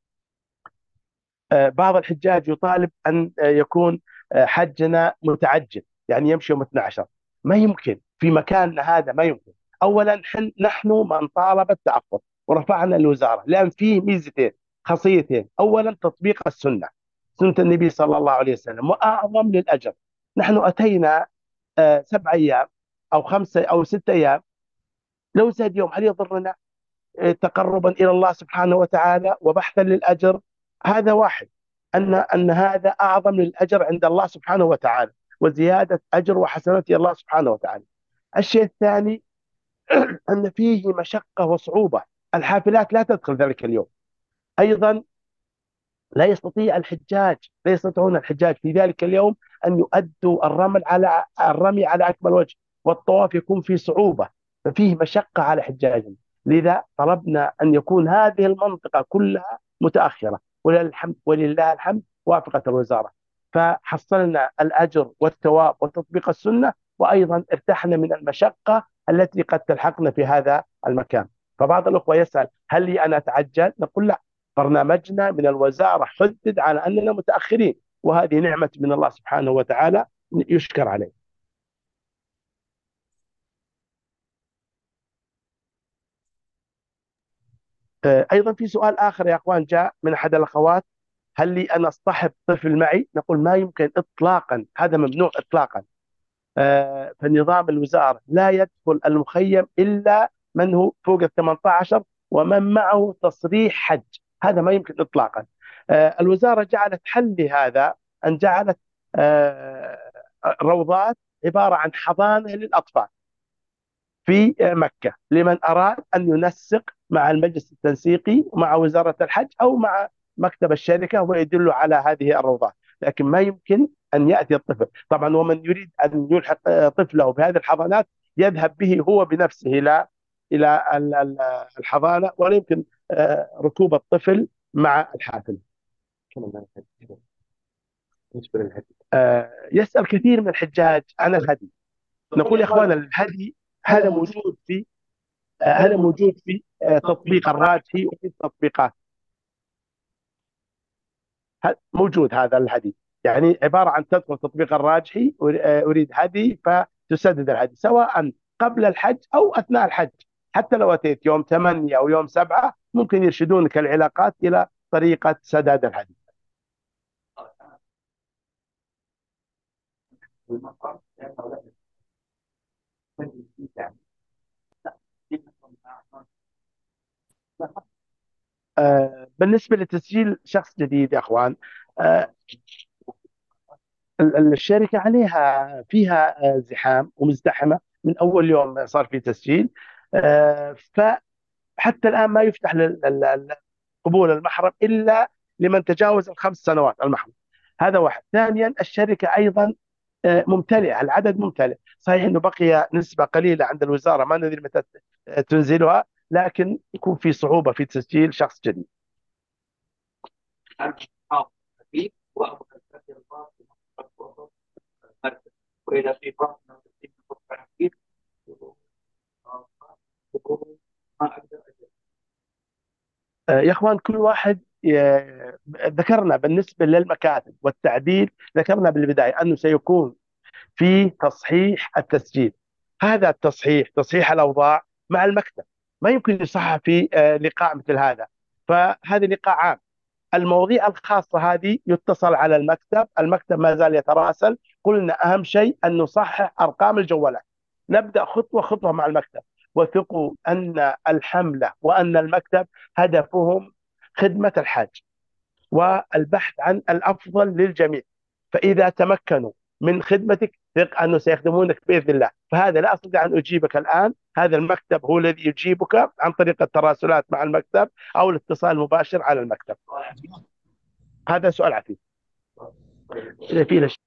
آه، بعض الحجاج يطالب ان آه، يكون آه، حجنا متعجل، يعني يمشي يوم اثني عشر. ما يمكن في مكاننا هذا، ما يمكن. اولا حن نحن من طالب التاخر ورفعنا الوزاره، لان فيه ميزتين خاصيتين. اولا تطبيق السنه، سنه النبي صلى الله عليه وسلم، واعظم للاجر. نحن اتينا آه، سبع ايام او خمسه او ستة ايام، لو زاد يوم هل يضرنا؟ آه، تقربا الى الله سبحانه وتعالى وبحثا للاجر، هذا واحد. ان ان هذا اعظم للاجر عند الله سبحانه وتعالى، وزياده اجر وحسنات الله سبحانه وتعالى. الشيء الثاني ان فيه مشقه وصعوبه، الحافلات لا تدخل ذلك اليوم. ايضا لا يستطيع الحجاج لا يستطيعون الحجاج في ذلك اليوم ان يؤدوا الرمل على الرمي على اكمل وجه، والطواف يكون فيه صعوبه، ففيه مشقه على حجاجنا. لذا طلبنا ان يكون هذه المنطقه كلها متاخره، ولله الحمد ولله الحمد وافقت الوزاره، فحصلنا الاجر والثواب وتطبيق السنه، وايضا ارتحنا من المشقه التي قد تلحقنا في هذا المكان. فبعض الأخوة يسأل هل لي أن أتعجل؟ نقول لا، برنامجنا من الوزارة حدد على أننا متأخرين، وهذه نعمة من الله سبحانه وتعالى يشكر عليه. آه، أيضا في سؤال آخر يا أخوان جاء من أحد الأخوات، هل لي أن أصطحب طفل معي؟ نقول ما يمكن إطلاقا، هذا ممنوع إطلاقا. آه، فنظام الوزارة لا يدخل المخيم إلا من هو فوق ال ثمانية عشر ومن معه تصريح حج، هذا ما يمكن إطلاقا. آه، الوزارة جعلت حل لهذا، أن جعلت آه، روضات عبارة عن حضانة للأطفال في مكة لمن أراد أن ينسق مع المجلس التنسيقي ومع وزارة الحج أو مع مكتب الشركة ويدل على هذه الروضات. لكن ما يمكن أن يأتي الطفل طبعا، ومن يريد أن يلحق طفله بهذه الحضانات يذهب به هو بنفسه إلى إلى ال- ال- الحضانة، ولا يمكن آه، ركوب الطفل مع الحافل. آه، يسأل كثير من الحجاج عن الهدي. نقول يا اخوان الهدي هذا موجود في آه، هذا موجود في آه، تطبيق الراجحي وفي التطبيقات. ه- موجود هذا الهدي، يعني عباره عن تدخل تطبيق الراجحي أر- آه، اريد هدي فتسدد الهدي سواء قبل الحج او اثناء الحج. حتى لو اتيت يوم ثمانية او يوم سبعة ممكن يرشدونك العلاقات الى طريقه سداد الهدي. آه، بالنسبه لتسجيل شخص جديد يا اخوان، آه، ال- ال- الشركة عليها فيها آه، زحام ومزدحمة من أول يوم صار في تسجيل. آه، فحتى الآن ما يفتح لل- لل- لل- قبول المحرم إلا لمن تجاوز الخمس سنوات المحرم. هذا واحد. ثانيا الشركة أيضا آه، ممتلئة، العدد ممتلئ. صحيح أنه بقي نسبة قليلة عند الوزارة ما ندري متى تنزلها، لكن يكون في صعوبة في تسجيل شخص جديد. وإذا في بعض الناس ما أقدر أجل. آه، يا اخوان كل واحد ي- ذكرنا بالنسبه للمكاتب والتعديل، ذكرنا بالبدايه انه سيكون في تصحيح التسجيل. هذا التصحيح تصحيح الاوضاع مع المكتب، ما يمكن يصحح في آه، لقاء مثل هذا. فهذا لقاء عام. المواضيع الخاصة هذه يتصل على المكتب، المكتب ما زال يتراسل. قلنا أهم شيء أن نصحح أرقام الجوالات، نبدأ خطوة خطوة مع المكتب. وثقوا أن الحملة وأن المكتب هدفهم خدمة الحاج والبحث عن الأفضل للجميع. فإذا تمكنوا من خدمتك ثق أنه سيخدمونك بإذن الله. فهذا لا أستطيع أن أجيبك الآن، هذا المكتب هو الذي يجيبك عن طريق التراسلات مع المكتب أو الاتصال المباشر على المكتب. هذا سؤال عفيف. إذا في لش...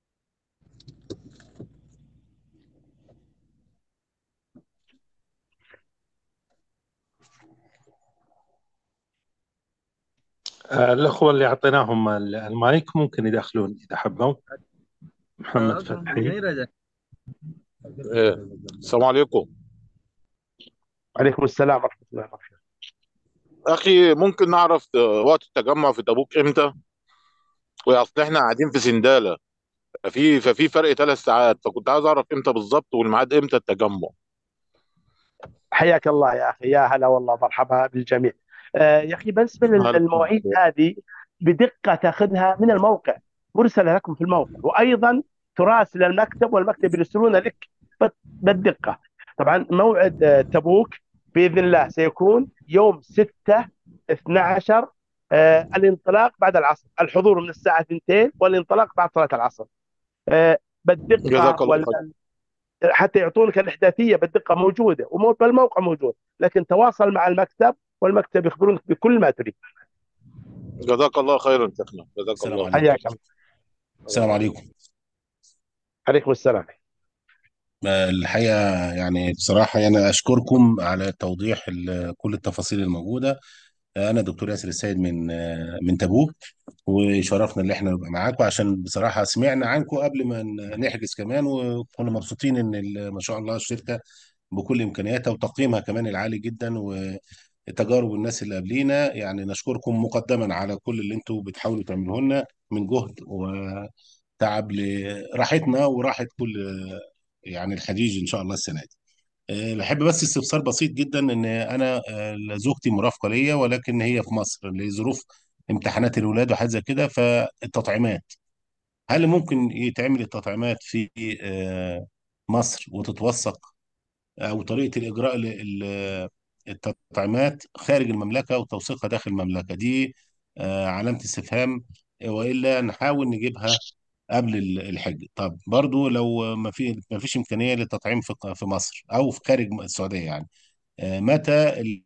آه، الأخوة اللي أعطيناهم ال- المايك ممكن يدخلون إذا حبوا. محمد فتحي. إيه. السلام عليكم. عليكم السلام ورحمة الله وبركاته. اخي ممكن نعرف آه، وقت التجمع في تبوك امتى؟ واصل احنا قاعدين في سندالة، ففي ففي فرق ثلاث ساعات، فكنت عايز اعرف امتى بالظبط والميعاد امتى التجمع. حياك الله يا أخي، يا هلا والله، مرحبا بالجميع. آه يا أخي بالنسبة عليكم للمواعيد السلام. هذه بدقة تأخذها من الموقع، مرسلة لكم في الموقع، وأيضا تراسل المكتب والمكتب يرسلون لك بت- بالدقة. طبعا موعد آه، تبوك بإذن الله سيكون يوم ستة اثنا عشر، آه الانطلاق بعد العصر، الحضور من الساعة اثنتين والانطلاق بعد صلاة العصر. آه بالدقة جزاك الله خير. حتى يعطونك الاحداثيه بالدقه موجوده والموقع موجود، لكن تواصل مع المكتب والمكتب يخبرونك بكل ما تريد. جزاك الله خيرا شيخنا، جزاك السلام الله. عليكم. حياك الله. السلام عليكم. عليكم السلام. آه، الحقيقة يعني بصراحة يعني أشكركم على توضيح ال- كل التفاصيل الموجودة. آه، أنا دكتور ياسر السيد من آه، من تبوك، وشرفنا إن إحنا نبقى معاكم، عشان بصراحة سمعنا عنكم قبل ما ن- نحجز كمان، وكنا مبسوطين إن ال- ما شاء الله الشركة بكل امكانياتها وتقييمها كمان العالي جدا وتجارب الناس اللي قبلينا. يعني نشكركم مقدما على كل اللي انتم بتحاولوا تعملوه لنا من جهد وتعب لراحتنا وراحة كل يعني الخليج ان شاء الله السنه دي. أه، بحب بس استفسار بسيط جدا، ان انا أه، زوجتي مرافقه ليا ولكن هي في مصر لظروف امتحانات الولاد وحاجه زي كده. فالتطعيمات، هل ممكن يتعمل التطعيمات في أه، مصر وتتوثق، او طريقه الاجراء ل- ل- التطعيمات خارج المملكه وتوثيقها داخل المملكه دي؟ أه، علامه استفهام. والا نحاول نجيبها قبل ال- الحج. طب برضو لو ما في ما فيش امكانيه للتطعيم في في مصر او في خارج السعوديه يعني، آه، متى ال-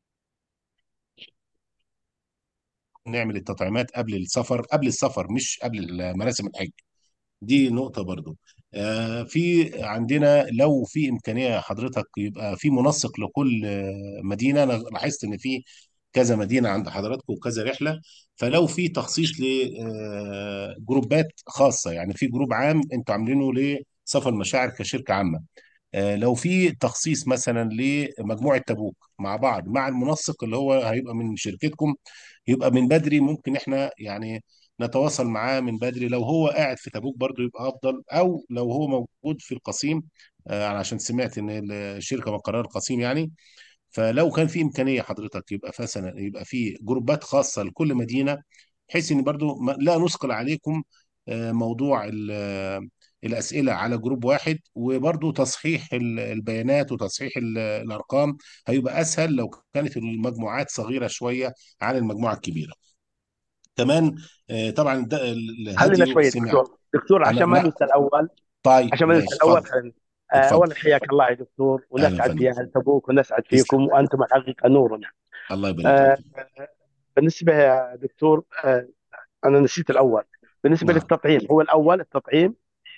نعمل التطعيمات قبل السفر، قبل السفر مش قبل مراسم الحج؟ دي نقطة برضو. آه، في عندنا لو في إمكانية حضرتك يبقى في منسق لكل آه، مدينة. أنا لاحظت إن في كذا مدينة عند حضراتكم وكذا رحلة. فلو في تخصيص لجروبات خاصة، يعني في جروب عام أنتوا عاملينه لصفا المشاعر كشركة عامة، آه، لو في تخصيص مثلا لمجموعة تبوك مع بعض مع المنسق اللي هو هيبقى من شركتكم، يبقى من بدري ممكن احنا يعني نتواصل معاه من بدري. لو هو قاعد في تبوك برضو يبقى افضل، او لو هو موجود في القصيم، آه، علشان سمعت ان الشركة مقرها القصيم يعني. فلو كان في امكانيه حضرتك يبقى مثلا يبقى في جروبات خاصه لكل مدينه، بحيث ان برضو ما- لا نثقل عليكم آه، موضوع ال- آه، الاسئله على جروب واحد، وبرضو تصحيح ال- البيانات وتصحيح ال- الارقام هيبقى اسهل لو كانت المجموعات صغيره شويه عن المجموعه الكبيره. كمان آه، طبعا ده خلينا الهدي شويه سمعت. دكتور دكتور انا عشان ما لا. ننسى الاول. طيب عشان ما ننسى ماشي الاول اتفضل. خلينا. آه، اتفضل. اولا حياك الله يا دكتور، اهلا ونسعد فندم. في اهل تبوك ونسعد تسلم. فيكم، وانتم الحقيقه نورنا. الله يبارك لك. آه، بالنسبه يا دكتور، آه، انا نسيت الاول. بالنسبه نعم. للتطعيم، هو الاول التطعيم.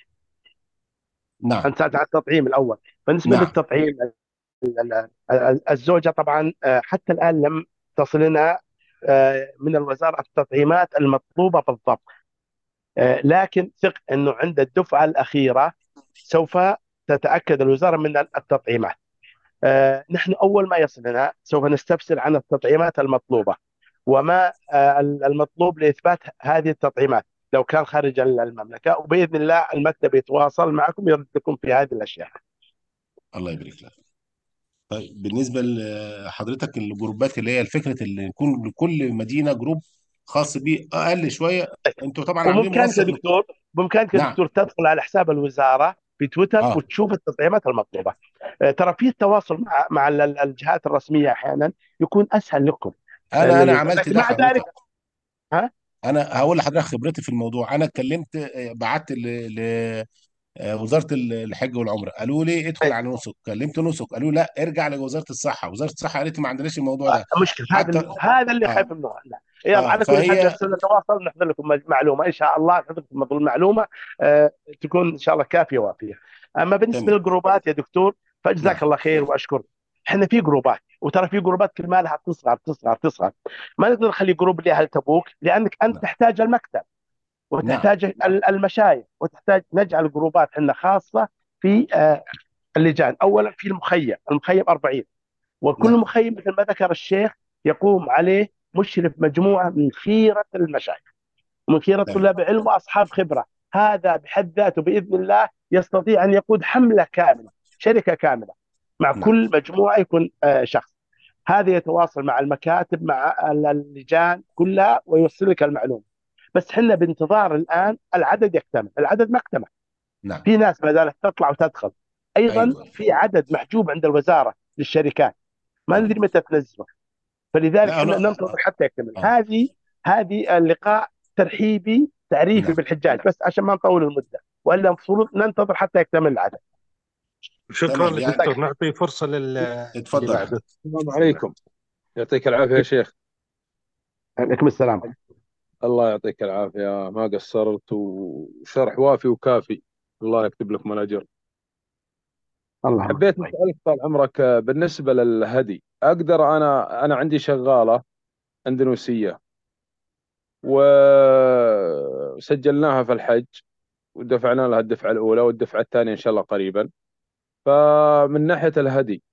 نعم. انت سألت عن التطعيم الاول. بالنسبه نعم. للتطعيم، ال- ال- الزوجه طبعا آه، حتى الان لم تصلنا آه، من الوزاره التطعيمات المطلوبه بالضبط. آه، لكن ثق انه عند الدفعه الاخيره سوف تتاكد الوزاره من التطعيمات. آه، نحن اول ما يصلنا سوف نستفسر عن التطعيمات المطلوبه، وما آه، المطلوب لاثبات هذه التطعيمات لو كان خارج المملكه، وباذن الله المكتب يتواصل معكم يردكم في هذه الاشياء. الله يبارك لك. طيب بالنسبة لحضرتك الجروبات اللي هي الفكرة اللي يكون لكل مدينة جروب خاص بيه أقل شوية، أنتوا طبعا عاملين وممكنك يا منسق. دكتور بامكانك يا نعم. دكتور تدخل على حساب الوزاره في تويتر أه. وتشوف التطعيمات المطلوبه. آه، ترى في التواصل مع مع ال- ال- الجهات الرسميه احيانا يكون اسهل لكم آه، أنا أنا للوزاره، عملت لكن ده مع ذلك. حضرتك. ها. أنا هقول لحضرتك خبرتي في الموضوع. أنا اتكلمت آه، بعت ل- ل- آه، وزارة الحج والعمرة، قالوا لي ادخل على نسك. كلمت نسك قالوا لا ارجع لوزارة الصحة. وزارة الصحة قالت لي ما عندناش الموضوع ده مشكلة، هذا حتى. اللي هذا اللي اه. خايف منه. لا، يلا اه على كل حال فهي. نرسل نتواصل نحضر لكم معلومه ان شاء الله، نحضر لكم معلومه آه، تكون ان شاء الله كافيه وافيه. اما بالنسبه تمام. للجروبات يا دكتور، فجزاك نعم. الله خير واشكرك. احنا في جروبات، وترى في جروبات كل ما لها تصغر تصغر تصغر. ما نقدر نخلي جروب لاهل تبوك، لانك انت نعم. تحتاج المكتب نعم. وتحتاج ال- المشايخ، وتحتاج نجعل جروبات عندنا خاصه في آه، اللجان. اولا في المخيم، المخيم أربعين، وكل نعم. مخيم مثل ما ذكر الشيخ يقوم عليه مشرف مجموعه من خيره المشايخ ومن خيره تمام. طلاب العلم واصحاب خبره. هذا بحد ذاته باذن الله يستطيع ان يقود حمله كامله، شركه كامله، مع نعم. كل مجموعه يكون آه، شخص. هذا يتواصل مع المكاتب مع اللجان كلها ويوصل لك المعلومه. بس احنا بانتظار الان العدد يكتمل، العدد ما اكتمل. نعم. في ناس ما زالت تطلع وتدخل. ايضا ايوه. في عدد محجوب عند الوزاره للشركات، ما اه. ندري متى تنزله. فلذلك لا احنا انا. ننتظر حتى يكتمل. اه. هذه هذه اللقاء ترحيبي تعريفي نعم. بالحجاج بس عشان ما نطول المده، والا المفروض ننتظر حتى يكتمل العدد. شكرا تمام لك يعني. جزاك. دكتور، نعطي فرصة لل... اللي اتفضل بعده. حضرتك. السلام عليكم. يعطيك العافية يا شيخ. عليكم السلام. الله يعطيك العافية، ما قصرت وشرح وافي وكافي. الله يكتب لكم الأجر. اللهم حبيت أسألك طال عمرك، آه، بالنسبة للهدي، أقدر أنا أنا عندي شغالة أندونيسية وسجلناها في الحج ودفعنا لها الدفعة الأولى والدفعة الثانية إن شاء الله قريبا. فمن ناحية الهدي،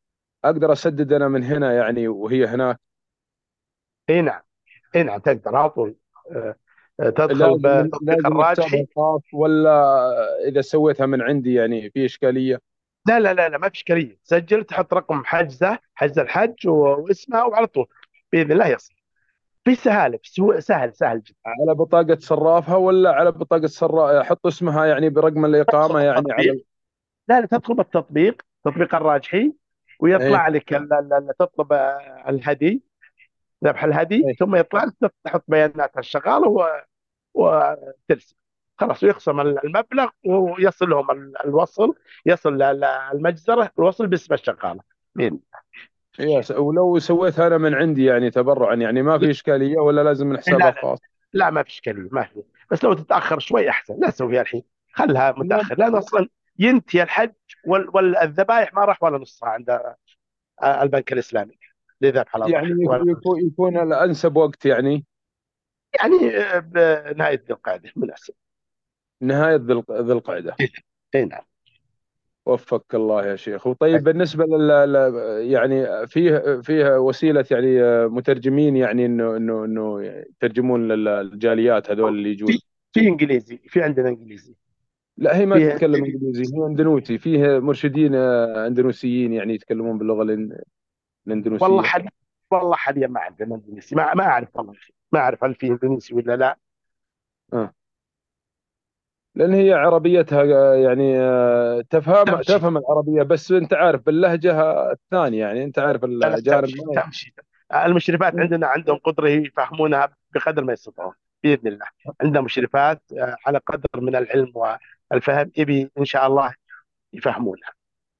اقدر اسدد انا من هنا يعني وهي هناك؟ اي نعم، اي نعم تقدر على طول. آه، آه، تدخل لازم بتطبيق لازم حسابها الراجحي. خاص، ولا اذا سويتها من عندي يعني في اشكاليه؟ لا لا لا لا، ما في اشكاليه، تسجل تحط رقم حجزه، حجز الحج و- واسمها، وعلى طول باذن الله يصل. في سهاله، في سهو- سهل سهل جدا. على بطاقه صرافها ولا على بطاقه صراف احط اسمها يعني برقم تدخل الاقامه يعني على بالتطبيق. ال- لا لا، تدخل بالتطبيق، تطبيق الراجحي، ايه ويطلع لك ال- ال- ال- تطلب آه، الهدي، ذبح الهدي، ايه. ثم يطلع لك تحط بيانات الشغاله و- وترسل. خلاص، ويخصم المبلغ ويصل لهم ال- الوصل، يصل ل- ل- المجزره الوصل باسم الشغاله. مين؟ إيه، س- ولو سويتها انا من عندي يعني تبرعا يعني ما في اشكاليه، ولا لازم من لا حسابها لا الخاص؟ لا، ما في اشكاليه، ما في. بس لو تتاخر شوي احسن، لا تسويها الحين، خلها لا متاخر، لان اصلا ينتهي الحج وال- والذبائح ما راح ولا نصها عند آه، البنك الاسلامي لذبح يعني الاضاحي يك- ولا- يكون يكون الانسب وقت يعني يعني آه، بنهايه ذي القعده مناسب. نهايه ذي الق- ذي القعده. اي نعم. وفقك الله يا شيخ. وطيب بالنسبة لل ل- يعني فيه فيه وسيلة يعني مترجمين يعني انه انه انه يترجمون للجاليات هذول اللي في يجون؟ في انجليزي، في عندنا انجليزي. لا هي ما فيه تتكلم انجليزي، هي اندونوسي. فيه مرشدين آه، اندونوسيين يعني يتكلمون باللغة الإن- والله الاندونوسية. حاليا، والله حاليا ما عندنا اندونيسي، ما ما اعرف والله يا أخي. ما اعرف هل في اندونيسي ولا لا. آه. لأن هي عربيتها آه، يعني آه، تفهم تمشي. تفهم العربية، بس أنت عارف باللهجة الثانية يعني أنت عارف لا لا، الأجانب تمشي ما تمشي. المشرفات ي- عندنا عندهم قدره يفهمونها بقدر ما يستطيعون باذن الله. عندنا مشرفات آه، على قدر من العلم والفهم، يبي ان شاء الله يفهمونها.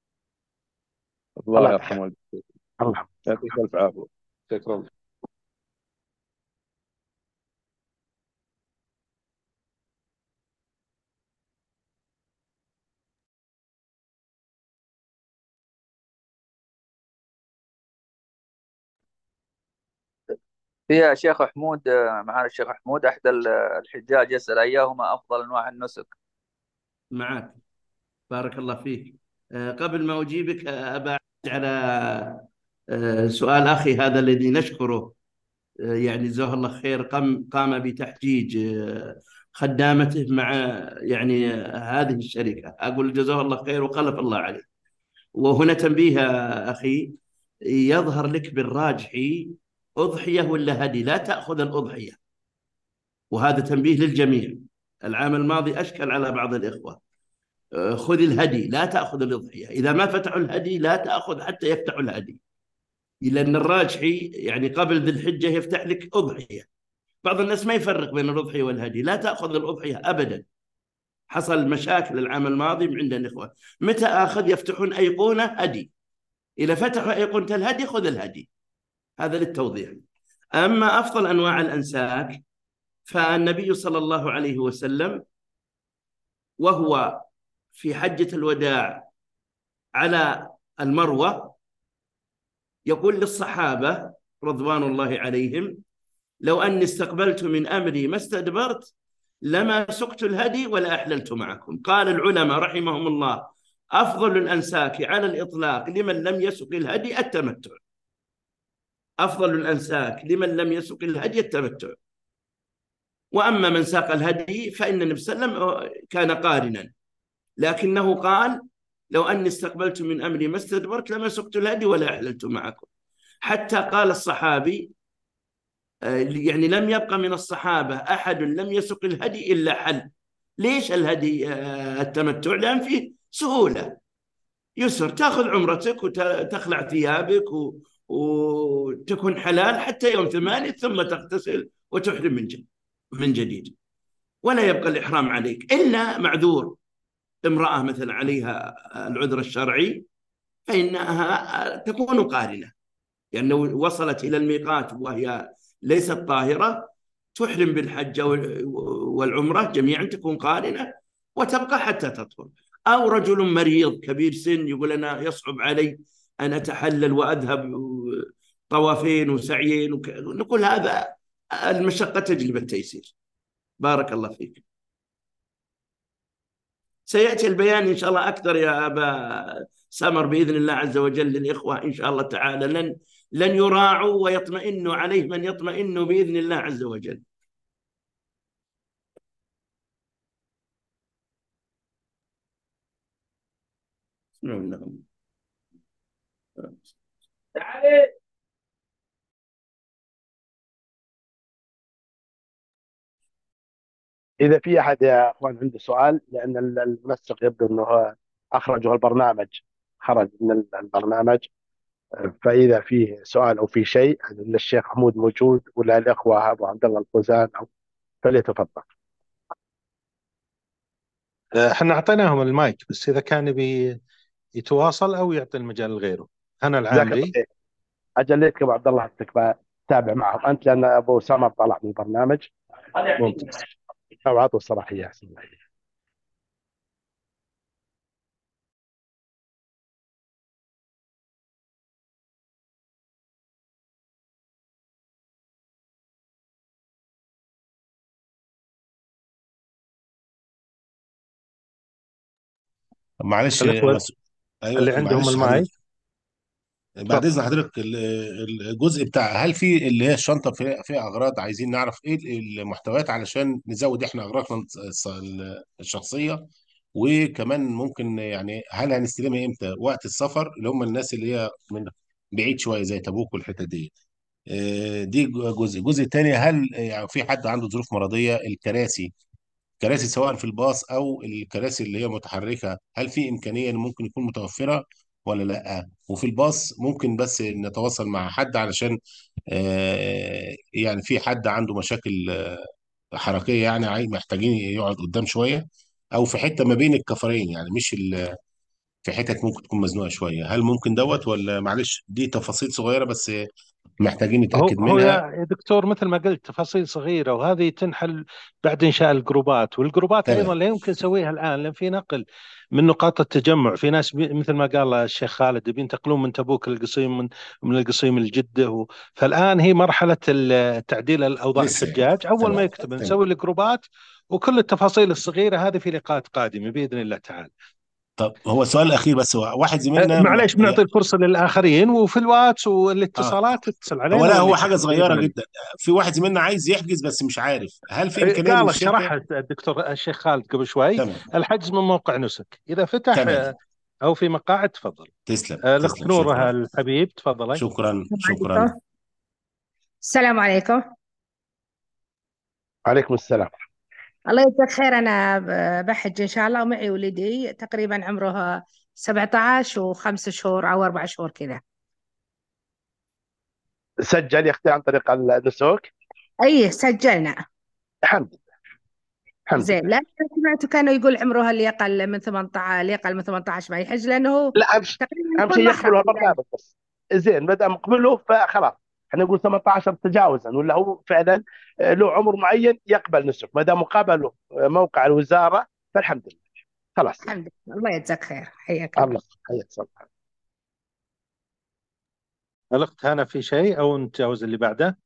الله الله بخير. يرحمه. الله. يعطيك ألف عافية. شكرا. فيها شيخ حمود، آه، معنا الشيخ حمود أحد ال- الحجاج يسأل أيهما أفضل أنواع النسك. معك. بارك الله فيك. آه، قبل ما أجيبك آه، أبى على آه، سؤال أخي هذا الذي نشكره، آه، يعني جزاه الله خير، قام قام بتحجيج آه، خدامته مع يعني آه، هذه الشركة. أقول جزاه الله خير وخلف الله عليه. وهنا تنبيه يا أخي، يظهر لك بالراجحي أضحية ولا هدي، لا تأخذ الأضحية. وهذا تنبيه للجميع. العام الماضي أشكل على بعض الإخوة. آه، خذ الهدي، لا تأخذ الأضحية. إذا ما فتحوا الهدي لا تأخذ حتى يفتحوا الهدي، لأن الراجحي يعني قبل ذي الحجة يفتح لك أضحية. بعض الناس ما يفرق بين الأضحية والهدي، لا تأخذ الأضحية أبدا. حصل مشاكل العام الماضي عند الإخوة، متى آخذ؟ يفتحون أيقونة هدي، إذا فتحوا أيقونة الهدي خذ الهدي. هذا للتوضيح. أما أفضل أنواع الأنساك، فالنبي صلى الله عليه وسلم وهو في حجة الوداع على المروة يقول للصحابة رضوان الله عليهم: لو أني استقبلت من أمري ما استدبرت لما سقت الهدي ولا أحللت معكم. قال العلماء رحمهم الله: أفضل الأنساك على الإطلاق لمن لم يسق الهدي التمتع. أفضل الأنساك لمن لم يسق الهدي التمتع. وأما من ساق الهدي فإن النبي صلى الله عليه وسلم كان قارنا، لكنه قال: لو أني استقبلت من أمري ما استدبرت لما سقت الهدي ولا أحللت معكم. حتى قال الصحابي يعني لم يبقى من الصحابة أحد لم يسق الهدي إلا حل. ليش الهدي التمتع؟ لأن فيه سهولة، يسر، تأخذ عمرتك وتخلع ثيابك و... وتكون حلال حتى يوم ثمانية، ثم تغتسل وتحرم من جديد من جديد، ولا يبقى الإحرام عليك إلا معذور. امرأة مثلا عليها العذر الشرعي فإنها تكون قارنة، يعني لو وصلت إلى الميقات وهي ليست طاهرة تحرم بالحج والعمرة جميعا، تكون قارنة وتبقى حتى تطهر. أو رجل مريض كبير سن يقول أنا يصعب علي أن أتحلل وأذهب طوافين وسعيين وك... نقول هذا المشقة تجلب التيسير. بارك الله فيك. سيأتي البيان إن شاء الله أكثر يا أبا سمر بإذن الله عز وجل للإخوة إن شاء الله تعالى، لن لن يراعوا ويطمئنوا عليه من يطمئنوا بإذن الله عز وجل. إذا في أحد يا أخوان عنده سؤال، لأن المنسق يبدو أنه أخرجه البرنامج، خرج من البرنامج، فإذا فيه سؤال أو في شيء الشيخ حمود موجود ولا الأخوة أبو عبد الله الفوزان أو فليتفضل. احنا اعطيناهم المايك، بس اذا كان يبي يتواصل او يعطي المجال لغيره. انا جزاك الله العامري. خير. أجل ليك أبو عبد الله حتى تابع معهم أنت، لأن أبو سامر طلع من البرنامج. ممتاز. أو عطوا الصلاحية أحسن. معلش الاخوه بس. اللي ايوه عندهم معلش المايك حضرتك، بعد تفضل. اذن حضرتك ال- ال- الجزء بتاع هل في اللي هي الشنطه فيها فيها اغراض، عايزين نعرف ايه المحتويات علشان نزود احنا اغراضنا الص- الشخصيه. وكمان ممكن يعني هل هنستلمها امتى؟ وقت السفر اللي هم الناس اللي هي من بعيد شويه زي تبوك والحته دي. آه، دي جزء الجزء الثاني، هل يعني في حد عنده ظروف مرضيه؟ الكراسي كراسي سواء في الباص او الكراسي اللي هي متحركه، هل في امكانيه ان ممكن يكون متوفره ولا لا؟ وفي الباص ممكن بس نتواصل مع حد علشان آه، يعني في حد عنده مشاكل آه، حركيه، يعني عاي- محتاجين يقعد قدام شويه، او في حته ما بين الكفرين، يعني مش ال- في حتت ممكن تكون مزنوقه شويه. هل ممكن دوت ولا معلش؟ دي تفاصيل صغيره بس محتاجين هو نتاكد هو منها. يا دكتور، مثل ما قلت تفاصيل صغيره، وهذه تنحل بعد انشاء الجروبات. والجروبات تمام. ايضا لا يمكن نسويها الان، لان في نقل من نقاط التجمع. في ناس بي مثل ما قال الشيخ خالد بينتقلون من تبوك للقصيم، من من القصيم لجده و... فالان هي مرحله ال- تعديل الاوضاع لسه يعني. الحجاج. اول ما تمام يكتب تمام. نسوي الجروبات، وكل التفاصيل الصغيره هذه في لقاءات قادمه باذن الله تعالى. طب هو السؤال الاخير بس، هو واحد أه، زميلنا م- معليش، بنعطي الفرصه للاخرين، وفي الواتس اه والاتصالات تتصل هو علينا لا، واللي هو حاجه تحب صغيره باذن الله. جدا. في واحد زميلنا عايز يحجز بس مش عارف هل في امكانيه من قال الشركه. شرحها الدكتور الشيخ خالد قبل شوي. تمام الحجز من موقع نسك، إذا فتح تمام. آه، أو في مقاعد تفضل. تسلم آه، الأخت تسلم، نورة شكرا الحبيب تفضلي. شكرا السلام شكرا. عليكم. السلام عليكم. عليكم السلام. الله يجزاك خير. أنا ب- بحج إن شاء الله، ومعي ولدي تقريبا عمره سبعة عشر وخمس شهور أو أربع شهور كذا. سجل يا أختي عن طريق النسوك. أيه سجلنا. الحمد لله الحمد زين. لله. لا سمعته كانوا يقول عمره اللي أقل من ثمانية عشر، اللي أقل من ثمانية عشر ما يحج، لأنه هو لا أهم شيء، تقريبا أهم يكون شيء محرم يقبلوا بداية. البرنامج بس. زين، ما دام قبلوا فخلاص. احنا نقول ثمانية عشر تجاوزا، ولا هو فعلا آه، له عمر معين يقبل نسك، ما دام قابلوا آه، موقع الوزاره فالحمد لله. خلاص. الحمد لله. الله يجزاك خير. حياك الله. الله حياك الله. الأخت هنا في شيء أو نتجاوز اللي بعده؟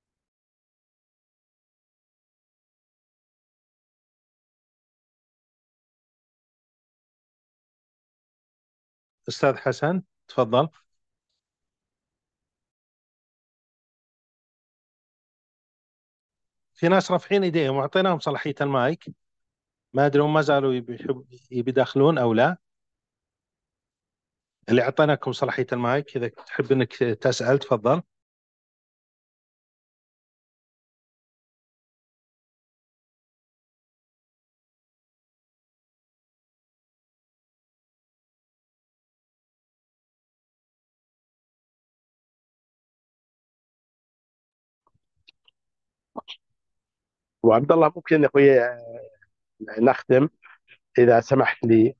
أستاذ حسن تفضل. في ناس رافعين ايديهم واعطيناهم صلاحية المايك، ما ادري هم ما زالوا يبي يحب- يبي يدخلون او لا. اللي اعطيناكم صلاحية المايك اذا تحب انك تسأل تفضل. وعبد الله ممكن يا اخوي آه، نختم اذا سمحت لي.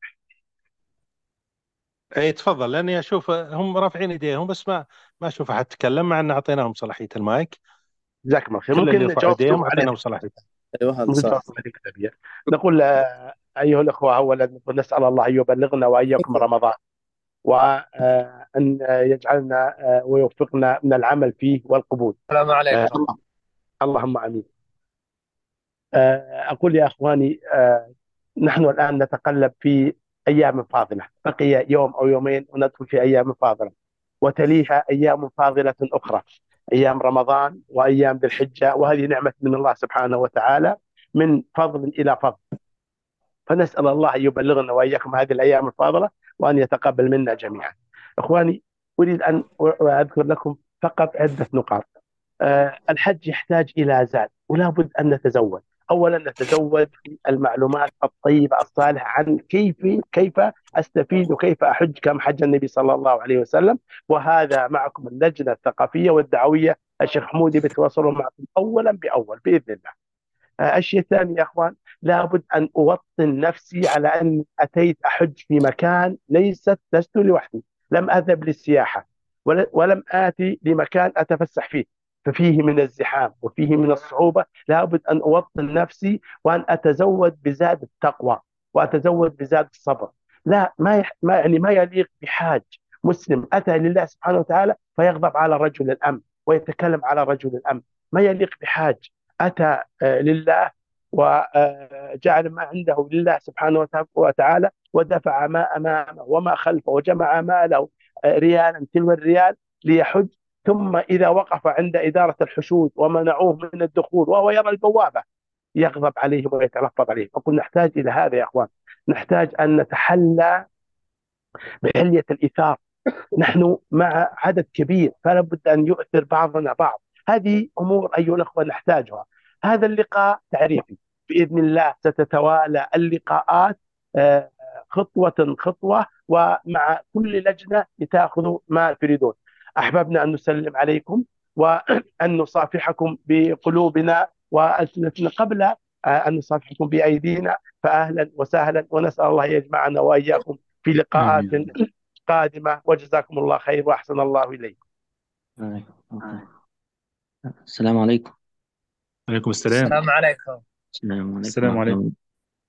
اي تفضل، لاني اشوف هم رافعين ايديهم بس ما ما اشوف احد تكلم، مع ان اعطيناهم صلاحية المايك. جزاك الله خير. كل اللي ممكن يرفعوا نجاوب ايديهم عليه. اعطيناهم صلاحية. ايوه هذا ممكن صح. نجاوب عليه كتابية. نقول آه، ايها الاخوه، اولا نسال الله ان يبلغنا واياكم رمضان، وأن يجعلنا آه، ويوفقنا من العمل فيه والقبول. السلام آه، عليكم. اللهم امين. آه، اقول يا اخواني، آه، نحن الآن نتقلب في أيام فاضلة، بقي يوم أو يومين وندخل في أيام فاضلة، وتليها أيام فاضلة أخرى، أيام رمضان وأيام ذي الحجة، وهذه نعمة من الله سبحانه وتعالى، من فضل إلى فضل. فنسأل الله أن يبلغنا وإياكم هذه الأيام الفاضلة، وأن يتقبل منا جميعا. إخواني، أريد أن أذكر لكم فقط عدة نقاط. آه، الحج يحتاج إلى زاد، ولا بد أن نتزود. أولا نتزود في المعلومات الطيبة الصالحة عن كيف كيف أستفيد وكيف أحج كما حج النبي صلى الله عليه وسلم. وهذا معكم اللجنة الثقافية والدعوية الشيخ حمودي بيتواصلوا معكم أولا بأول بإذن الله. آه، الشيء الثاني يا اخوان، لابد ان اوطن نفسي على ان اتيت احج في مكان ليست لست لوحدي، لم اذهب للسياحه ول- ولم اتي لمكان اتفسح فيه، ففيه من الزحام وفيه من الصعوبه. لابد ان اوطن نفسي وان اتزود بزاد التقوى واتزود بزاد الصبر. لا، ما يح... ما يعني ما يليق بحاج مسلم اتى لله سبحانه وتعالى فيغضب على رجل الامن ويتكلم على رجل الامن. ما يليق بحاج اتى آه، لله وجعل ما عنده لله سبحانه وتعالى، ودفع ما امامه وما خلفه وجمع ماله آه، ريالا تلو الريال ليحج، ثم اذا وقف عند اداره الحشود ومنعوه من الدخول وهو يرى البوابه يغضب عليهم ويتلفظ عليهم. فقل نحتاج الى هذا يا اخوان، نحتاج ان نتحلى بحليه الايثار. نحن مع عدد كبير، فلا بد أن يؤثر بعضنا بعض. هذه أمور أيها الأخوة نحتاجها. هذا اللقاء تعريفي، بإذن الله ستتوالى اللقاءات آه، خطوة خطوة، ومع كل لجنة لتأخذوا ما تريدون. أحببنا أن نسلم عليكم وأن نصافحكم بقلوبنا وألسنتنا قبل آه، أن نصافحكم بأيدينا. فأهلا وسهلا، ونسأل الله يجمعنا وإياكم في لقاءات آمين. قادمة، وجزاكم الله خير وأحسن الله إليكم. عليكم. السلام عليكم. عليكم السلام. السلام عليكم. السلام عليكم السلام ورحمة عليكم. الله.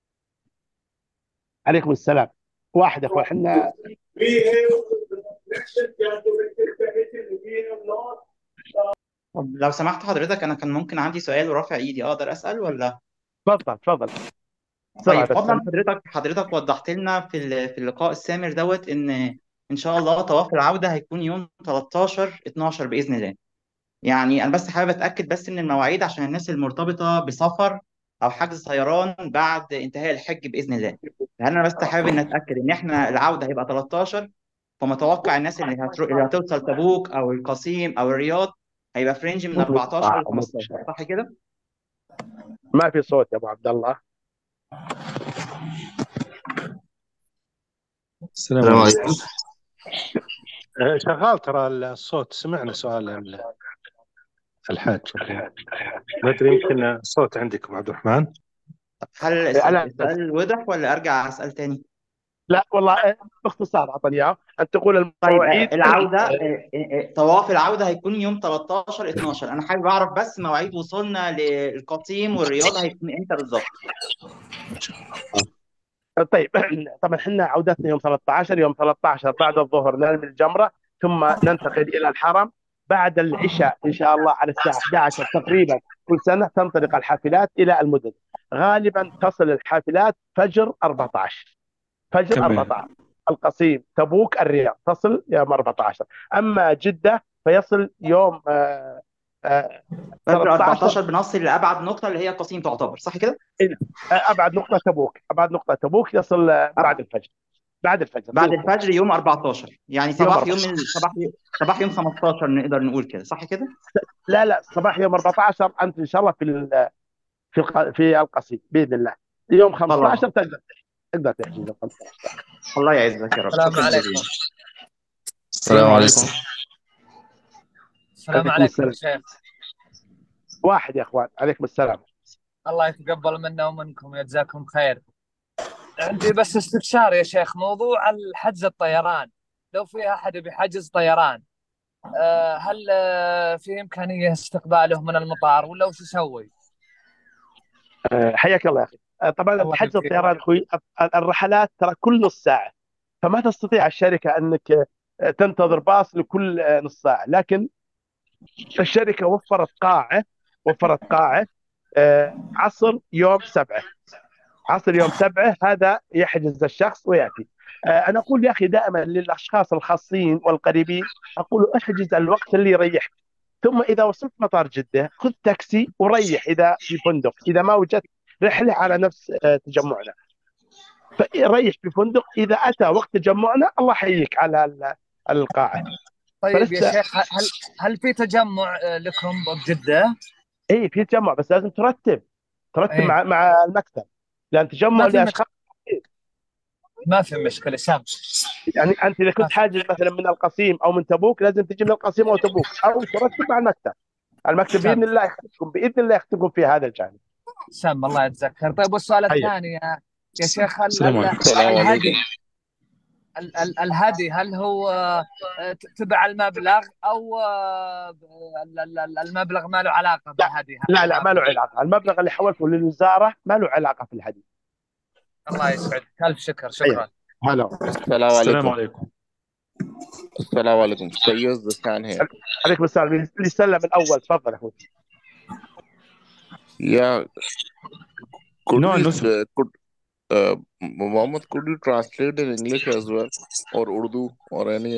عليكم السلام. واحد يا أخوان، احنا طب لو سمحت حضرتك، انا كان ممكن عندي سؤال ورافع ايدي، اقدر اسال ولا؟ تفضل تفضل بسرعة طيب، بس. فضلا حضرتك حضرتك وضحت لنا في ال- في اللقاء السامر دوت ان ان شاء الله طواف العوده هيكون يوم تلتاشر اتناشر باذن الله. يعني انا بس حابب اتاكد بس من المواعيد عشان الناس المرتبطه بسفر او حجز طيران بعد انتهاء الحج باذن الله. لان انا بس حابب ان اتاكد ان احنا العوده هيبقى تلتاشر، فمتوقع الناس اللي هتروح اللي هتوصل تبوك او القصيم او الرياض هيبقى في رينج من اربعتاشر ل خمستاشر، صح كده؟ ما في صوت يا أبو عبد الله. السلام السلام عليكم. عليكم. آه، شغال ترى الصوت، سمعنا سؤال ال- الحاج. ما ادري، يمكن الصوت عندك ابو عبد الرحمن. هل الس- أنا السؤال وضح ولا ارجع اسال تاني؟ لا والله باختصار أعطني إياه أن تقول طيب، المواعيد. آه، العودة آه، آه، آه، طواف العودة هيكون يوم تلتاشر اتناشر. أنا حابب أعرف بس مواعيد وصولنا للقصيم والرياض هيكون إمتى بالظبط؟ طيب طبعا احنا عودتنا يوم ثلاثة عشر، يوم ثلاثة عشر بعد الظهر نرمي الجمرة، ثم ننتقل إلى الحرم. بعد العشاء إن شاء الله على الساعة احدى عشر تقريبا كل سنة تنطلق الحافلات إلى المدن. غالبا تصل الحافلات فجر أربعة عشر، فجر تمام. أربعة عشر. القصيم، تبوك، الرياض تصل يوم أربعة عشر. أما جدة فيصل يوم آه، آه، فجر ثلاثة عشر. اربعتاشر بنصل لأبعد نقطة اللي هي قصيم تعتبر، صح كده؟ إلى- آه، أبعد نقطة تبوك، أبعد نقطة تبوك يصل آه، بعد أب- الفجر، بعد الفجر بعد بإذن الله. الفجر يوم اربعتاشر، يعني يوم صباح أربعة يوم ال- صباح صباح يوم خمستاشر نقدر نقول كده، صح كده؟ لا لا، صباح يوم أربعة عشر أنت إن شاء الله في ال- في الق- في القصيم بإذن الله. يوم خلاص، خمسة عشر تقدر تقدر تحجز يوم خمسة عشر. الله يعزك يا رب، السلام شكرا عليكم. جزيلا. السلام عليكم. السلام عليكم عليكم يا السلام. شيخ. واحد يا اخوان، عليكم السلام. الله يتقبل منا ومنكم، يجزاكم خير. عندي بس استفسار يا شيخ، موضوع الحجز الطيران، لو في أحد بحجز طيران آه، هل آه، في إمكانية استقباله من المطار ولا وش يسوي؟ آه، حياك الله يا اخي. آه، طبعا الله حجز يبقيك. الطيران اخوي، ال- الرحلات ترى كل نص ساعه، فما تستطيع الشركه انك آه، تنتظر باص لكل آه، نص ساعه. لكن الشركه وفرت قاعه، وفرت قاعه آه، عصر يوم سبعه، عصر يوم سبعة هذا يحجز الشخص ويأتي. آه، أنا أقول يا أخي دائما للأشخاص الخاصين والقريبين، أقول احجز الوقت اللي يريحك، ثم إذا وصلت مطار جدة خذ تاكسي وريح إذا في فندق، إذا ما وجدت رحلة على نفس آه، تجمعنا، فريح في فندق. إذا أتى وقت تجمعنا الله يحييك على ال- القاعة. طيب يا فلسه شيخ، هل هل في تجمع آه، لكم بجدة؟ إيه في تجمع، بس لازم ترتب ترتب ايه، مع مع المكتب، لأن تجمع ما في مشكلة، لأشخاص. ما في مشكلة سام. يعني انت اذا ما كنت في. حاجز مثلا من القصيم او من تبوك لازم تجي من القصيم او تبوك، او ترتب مع المكتب. المكتب سام باذن الله يخدمكم، باذن الله يخدمكم في هذا الجانب. سام الله يجزاك خير. طيب والسؤال طيب الثاني يا يا شيخ، هل السلام ال- عليكم. السلام عليكم. الهدي ال- ال- الهدي هل هو آه، ت- تبع المبلغ، او آه، ال- ال- ال- المبلغ ما له علاقة لا بالهدي؟ لا هذا لا ما ما له في. علاقه، المبلغ اللي حولته للوزاره ما له علاقه في الهدي. الله يسعدك، الف شكر، ايوه شكرا. هلا. السلام السلام عليكم. عليكم. السلام عليكم. Sayyid Zishan here. عليكم السلام. اللي يسلم الاول تفضل يا اخوي. Yeah, could No, we, no, sir. uh, could uh, Mohammed, could you translate in English as well, or Urdu, or any?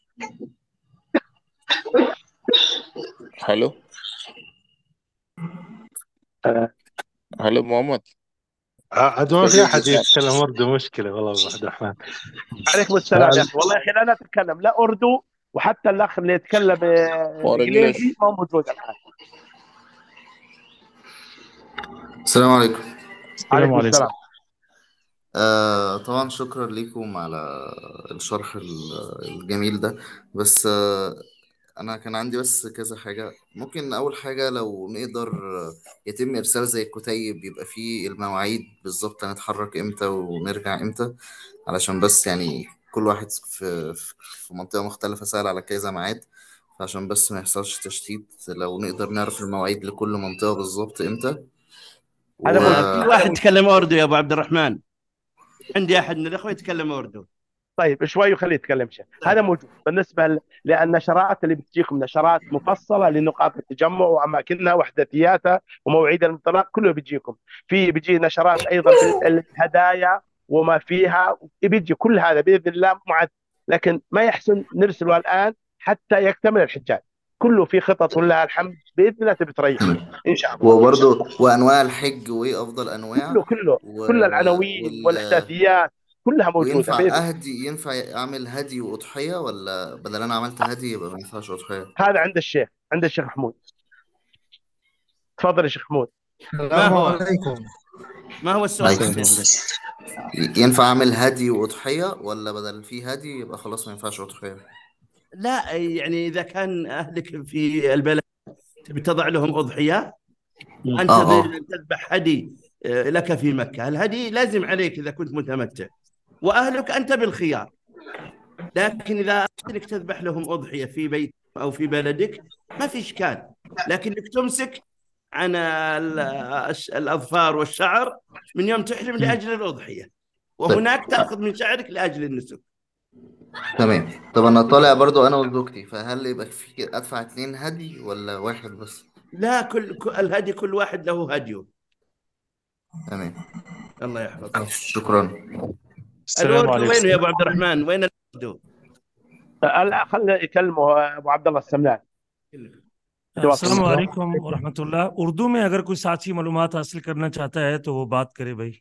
Hello, آه، hello, Mohammed. عاد ما في Sayyid احد Zishan. يتكلم اردو، مشكله والله ابو عبد الرحمن. عليكم السلام يا اخي. والله يا اخي لا نتكلم لا اردو، وحتى الاخ اللي يتكلم آه، Or انجليزي English. ما هو موجود الان. السلام عليكم. السلام عليكم عليكم. السلام. آه طبعا شكرا لكم على الشرح ال- الجميل ده. بس آه أنا كان عندي بس كذا حاجة. ممكن أول حاجة لو نقدر آه، يتم إرسال زي الكتيب يبقى فيه المواعيد بالظبط، هنتحرك إمتى ونرجع إمتى، علشان بس يعني كل واحد في في منطقة مختلفة سهل على كذا ميعاد، فعشان بس ما يحصلش تشتيت لو نقدر نعرف المواعيد لكل منطقة بالظبط إمتى. هذا و موجود. في واحد يتكلم اردو يا ابو عبد الرحمن، عندي احد من الاخوه يتكلم اردو. طيب شوي وخليه يتكلم شيء. هذا موجود بالنسبه ل- للنشرات اللي بتجيكم، نشرات مفصله لنقاط التجمع واماكنها واحداثياتها ومواعيد الانطلاق، كله بيجيكم. في بيجي نشرات ايضا بالهدايا وما فيها، بيجي كل هذا باذن الله معد، لكن ما يحسن نرسله الان حتى يكتمل الحجاج. كله في خطط ولله الحمد، باذن الله تبي تريح ان شاء الله. وبرضه وانواع الحج وايه افضل كله انواع كله و... كل العناوين وال... والاحداثيات كلها موجوده وينفع باذن. اهدي ينفع اعمل هدي واضحيه، ولا بدل انا عملت هدي يبقى ما ينفعش اضحيه؟ هذا عند الشيخ، عند الشيخ محمود. تفضل يا شيخ محمود. ما السلام هو عليكم. ما هو السؤال عليكم. السلام حضرتك؟ عليكم. ينفع اعمل هدي واضحيه، ولا بدل في هدي يبقى خلاص ما ينفعش اضحيه؟ لا يعني اذا كان اهلك في البلد تبي تضع لهم اضحيه، انت اه اه تذبح هدي آه، لك في مكه. الهدي لازم عليك اذا كنت متمتع، واهلك انت بالخيار. لكن اذا اهلك تذبح لهم اضحيه في بيت او في بلدك ما في اشكال، لكنك تمسك عن ال- الش- الاظفار والشعر من يوم تحرم لاجل الاضحيه، طيب وهناك تاخذ من شعرك لاجل النسك. تمام. طب انا طالع برضو انا وزوجتي، فهل يبقى في ادفع اتنين هدي ولا واحد بس؟ لا، كل كل- الهدي كل واحد له هديه. تمام. الله يحفظك. شكرا. السلام الأردو عليكم. وينه يا ابو عبد الرحمن؟ وين الأردو؟ لا خلنا يكلمه ابو عبد الله السمنان. अस्सलाम वालेकुम वरहमतुल्लाह। उर्दू में अगर कोई साची मालूमात हासिल करना चाहता है तो वो बात करे भाई।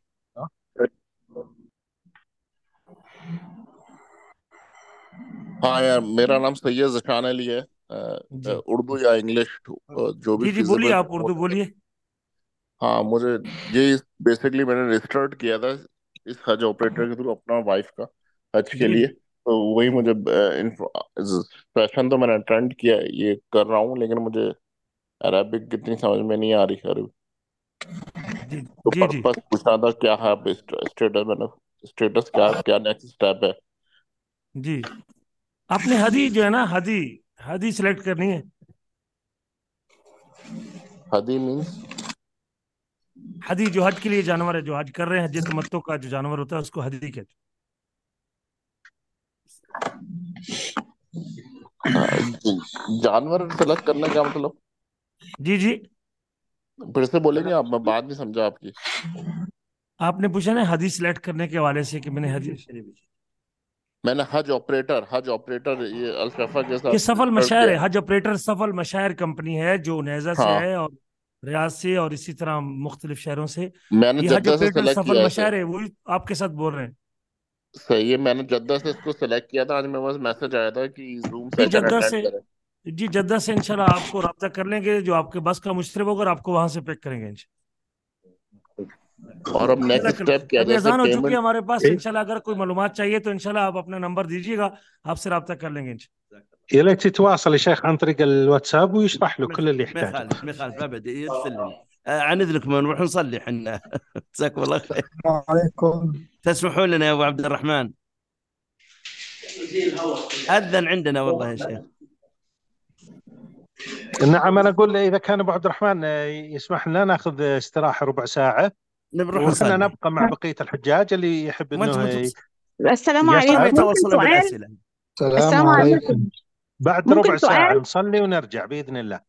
हाँ यार, मेरा नाम सैयद ज़िशान अली है। अ, अ, उर्दू या इंग्लिश जो भी जी जी बोलिए, feasible आप उर्दू बोलिए। हाँ, मुझे ये बेसिकली मैंने रजिस्टर्ड किया था इस हज ऑपरेटर के थ्रू अपना वाइफ का हज के जी लिए, जी तो वही मुझे सेशन तो मैंने अटेंड किया, ये कर रहा हूँ, लेकिन मुझे अरबिक इतनी समझ में नहीं आ रही अरबी, जी तो जी जी पर्पस पूछना था क्या है स्टेटस, मैंने स्टेटस क्या क्या नेक्स्ट स्टेप है। जी आपने हदी जो है ना, हदी हदी सिलेक्ट करनी है। हदी मींस हदी जो हज के लिए जानवर है, जो हज कर रहे हैं, हज तमत्तो का जो जानवर होता है उसको हदी कहते जानवर सेलेक्ट करना क्या मतलब? हैं। जी जी फिर से बोलेंगे आप? मैं बात नहीं समझा आपकी। आपने पूछा ना हदीस सिलेक्ट करने के हवाले से कि मैंने हदीस मैंने हज ऑपरेटर हज ऑपरेटर ये अल्फा के साथ ये सफल रजिस्टर मशायर किया है। है। हज ऑपरेटर सफल मशायर कंपनी है जो नेजा से हाँ, है और रियाज से और इसी तरह मुख्तलिफ शहरों से। मैंने ये हज जद्दा से ऑपरेटर सेलेक्ट सफल किया है सर। मशायर है, वही आपके साथ बोल रहे हैं। सही है, मैंने जद्दा से इसको सेलेक्ट किया था। आज मेरे पास मैसेज आया था कि जूम जी सेशन जद्दा अटेंड से करें। जी जद्दा से इंशाल्लाह आपको रब्ता कर लेंगे, जो आपके बस का मुशतरक होगा और आपको वहां से पिक करेंगे इंशाल्लाह। और अब नेक्स्ट स्टेप क्या, अभी जैसे अजान हो चुकी है पेमेंट? हमारे पास, इंशाल्लाह अगर कोई मालूमात चाहिए तो इंशाल्लाह आप अपना नंबर दीजिएगा, आपसे रब्ता कर लेंगे इंशाल्लाह। يا ليت تتواصل يا شيخ عن طريق الواتساب ويشرح له كل اللي ما يحتاجه. يخالف ما يخالف ابدا، يرسل لنا. آه، عن اذنكم نروح نصلي احنا. جزاكم الله خير. السلام عليكم. تسمحوا لنا يا ابو عبد الرحمن، اذن عندنا والله يا شيخ. نعم، أنا أقول إذا كان أبو عبد الرحمن يسمح لنا ناخذ استراحة ربع ساعة نروح وإحنا نصلي. نبقى مع بقية الحجاج اللي يحب ما انتم إنه متوص... السلام يسأل. عليكم. ممكن يتواصلون سؤال؟ بالاسئله. السلام السلام عليكم. عليكم. بعد ربع ممكن ساعة سؤال؟ نصلي ونرجع بإذن الله.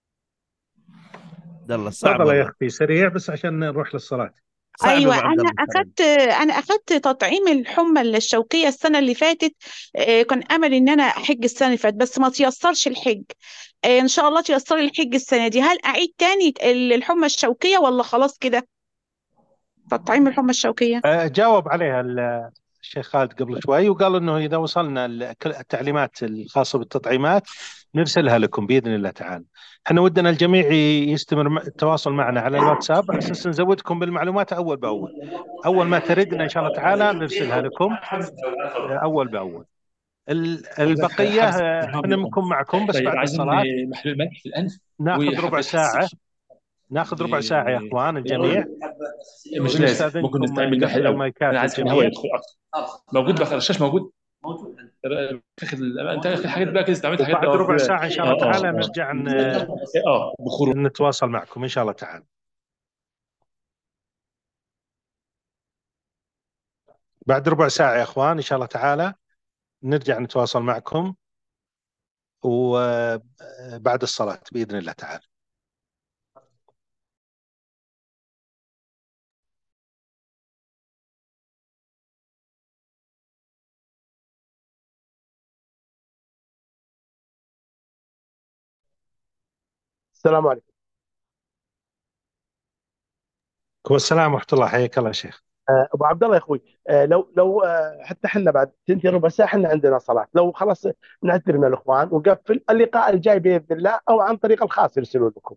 يلا صعب تفضل يا والله. أختي سريع بس عشان نروح للصلاة. صعب يا ايوه، ابو عبد انا الله. اخذت انا اخذت تطعيم الحمى الشوكيه السنه اللي فاتت. آه، كان امل ان انا احج السنه اللي فاتت بس ما تيسرش الحج. آه، ان شاء الله تيسر لي الحج السنه دي. هل اعيد تاني الحمى الشوكيه ولا خلاص كده تطعيم الحمى الشوكيه؟ آه، جاوب عليها ال- الشيخ خالد قبل شوي وقال إنه إذا وصلنا ال- كل التعليمات الخاصة بالتطعيمات نرسلها لكم بإذن الله تعالى. احنا ودنا الجميع ي- يستمر م- التواصل معنا على الواتساب على أساس نزودكم بالمعلومات أول بأول. أول ما تردنا إن شاء الله تعالى نرسلها لكم آه، أول بأول. ال- البقية آه، احنا نكون معكم بس طيب بعد عايزين الصلاة. محلول ملح في الانف ناخذ ربع وحبه ساعة حساس. ناخذ ربع ساعة يا إخوان الجميع، مش لازم، ممكن ونستأذنكم نستعين بالملح نقفل الاول. المايكات انا عايز الهواء للجميع. يدخل اكتر. موجود بقى الرشاش موجود. تاخد انت اخر حاجات بقى كده، استعملت حاجات وبعد بقى ربع كده. ساعة إن شاء اه الله اه تعالى اه نرجع ن- اه بخروج. نتواصل معكم إن شاء الله تعالى. بعد ربع ساعة يا إخوان إن شاء الله تعالى نرجع نتواصل معكم وبعد الصلاة بإذن الله تعالى. السلام عليكم. والسلام ورحمة الله، حياك الله يا شيخ. آه، ابو عبد الله يا اخوي، آه، لو لو آه، حتى احنا بعد تنتهي ربع ساعه احنا عندنا صلاه، لو خلاص نعتذر من الاخوان ونقفل اللقاء الجاي باذن الله او عن طريق الخاص يرسلوا لكم.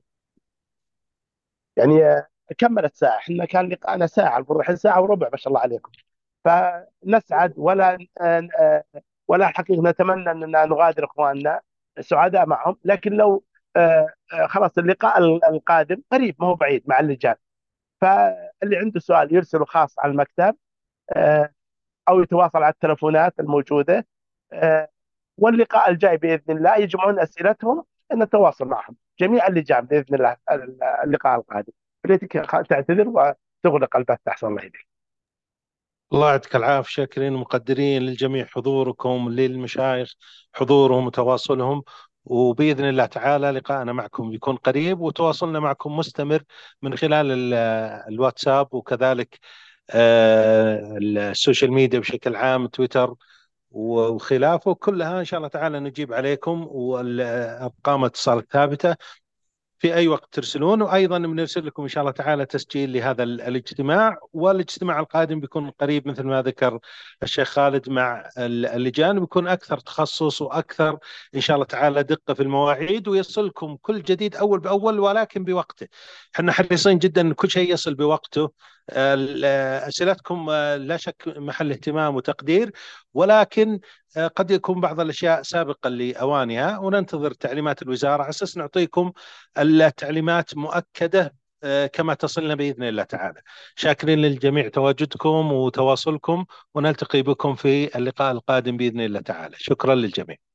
يعني آه، كملت ساعه، احنا كان لقاءنا ساعه، المفروض الحين ساعه وربع ما شاء الله عليكم. فنسعد ولا آه، آه، ولا حقيقه نتمنى اننا نغادر اخواننا، سعداء معهم، لكن لو آه، آه، خلاص اللقاء القادم قريب ما هو بعيد مع اللجان، فاللي عنده سؤال يرسله خاص على المكتب آه، او يتواصل على التلفونات الموجوده. آه، واللقاء الجاي باذن الله يجمعون اسئلتهم نتواصل معهم جميع اللجان باذن الله اللقاء القادم. بريتك تعتذر وتغلق البث احسن الله اليك. الله يعطيك العافية، شاكرين ومقدرين للجميع حضوركم، للمشايخ حضورهم وتواصلهم، وبإذن الله تعالى لقاءنا معكم بيكون قريب وتواصلنا معكم مستمر من خلال ال- الواتساب وكذلك آه، السوشيال ميديا بشكل عام، تويتر وخلافه كلها إن شاء الله تعالى نجيب عليكم، والأرقام اتصال ثابتة في أي وقت ترسلون. وأيضا بنرسل لكم إن شاء الله تعالى تسجيل لهذا ال- الاجتماع، والاجتماع القادم بيكون قريب مثل ما ذكر الشيخ خالد مع ال- اللجان، بيكون أكثر تخصص وأكثر إن شاء الله تعالى دقة في المواعيد، ويصلكم كل جديد أول بأول ولكن بوقته. احنا حريصين جدا أن كل شيء يصل بوقته. ال- أسئلتكم آه، لا شك محل اهتمام وتقدير، ولكن آه، قد يكون بعض الأشياء سابقا لأوانها، وننتظر تعليمات الوزارة على أساس نعطيكم التعليمات مؤكدة آه، كما تصلنا بإذن الله تعالى. شاكرين للجميع تواجدكم وتواصلكم، ونلتقي بكم في اللقاء القادم بإذن الله تعالى. شكرا للجميع.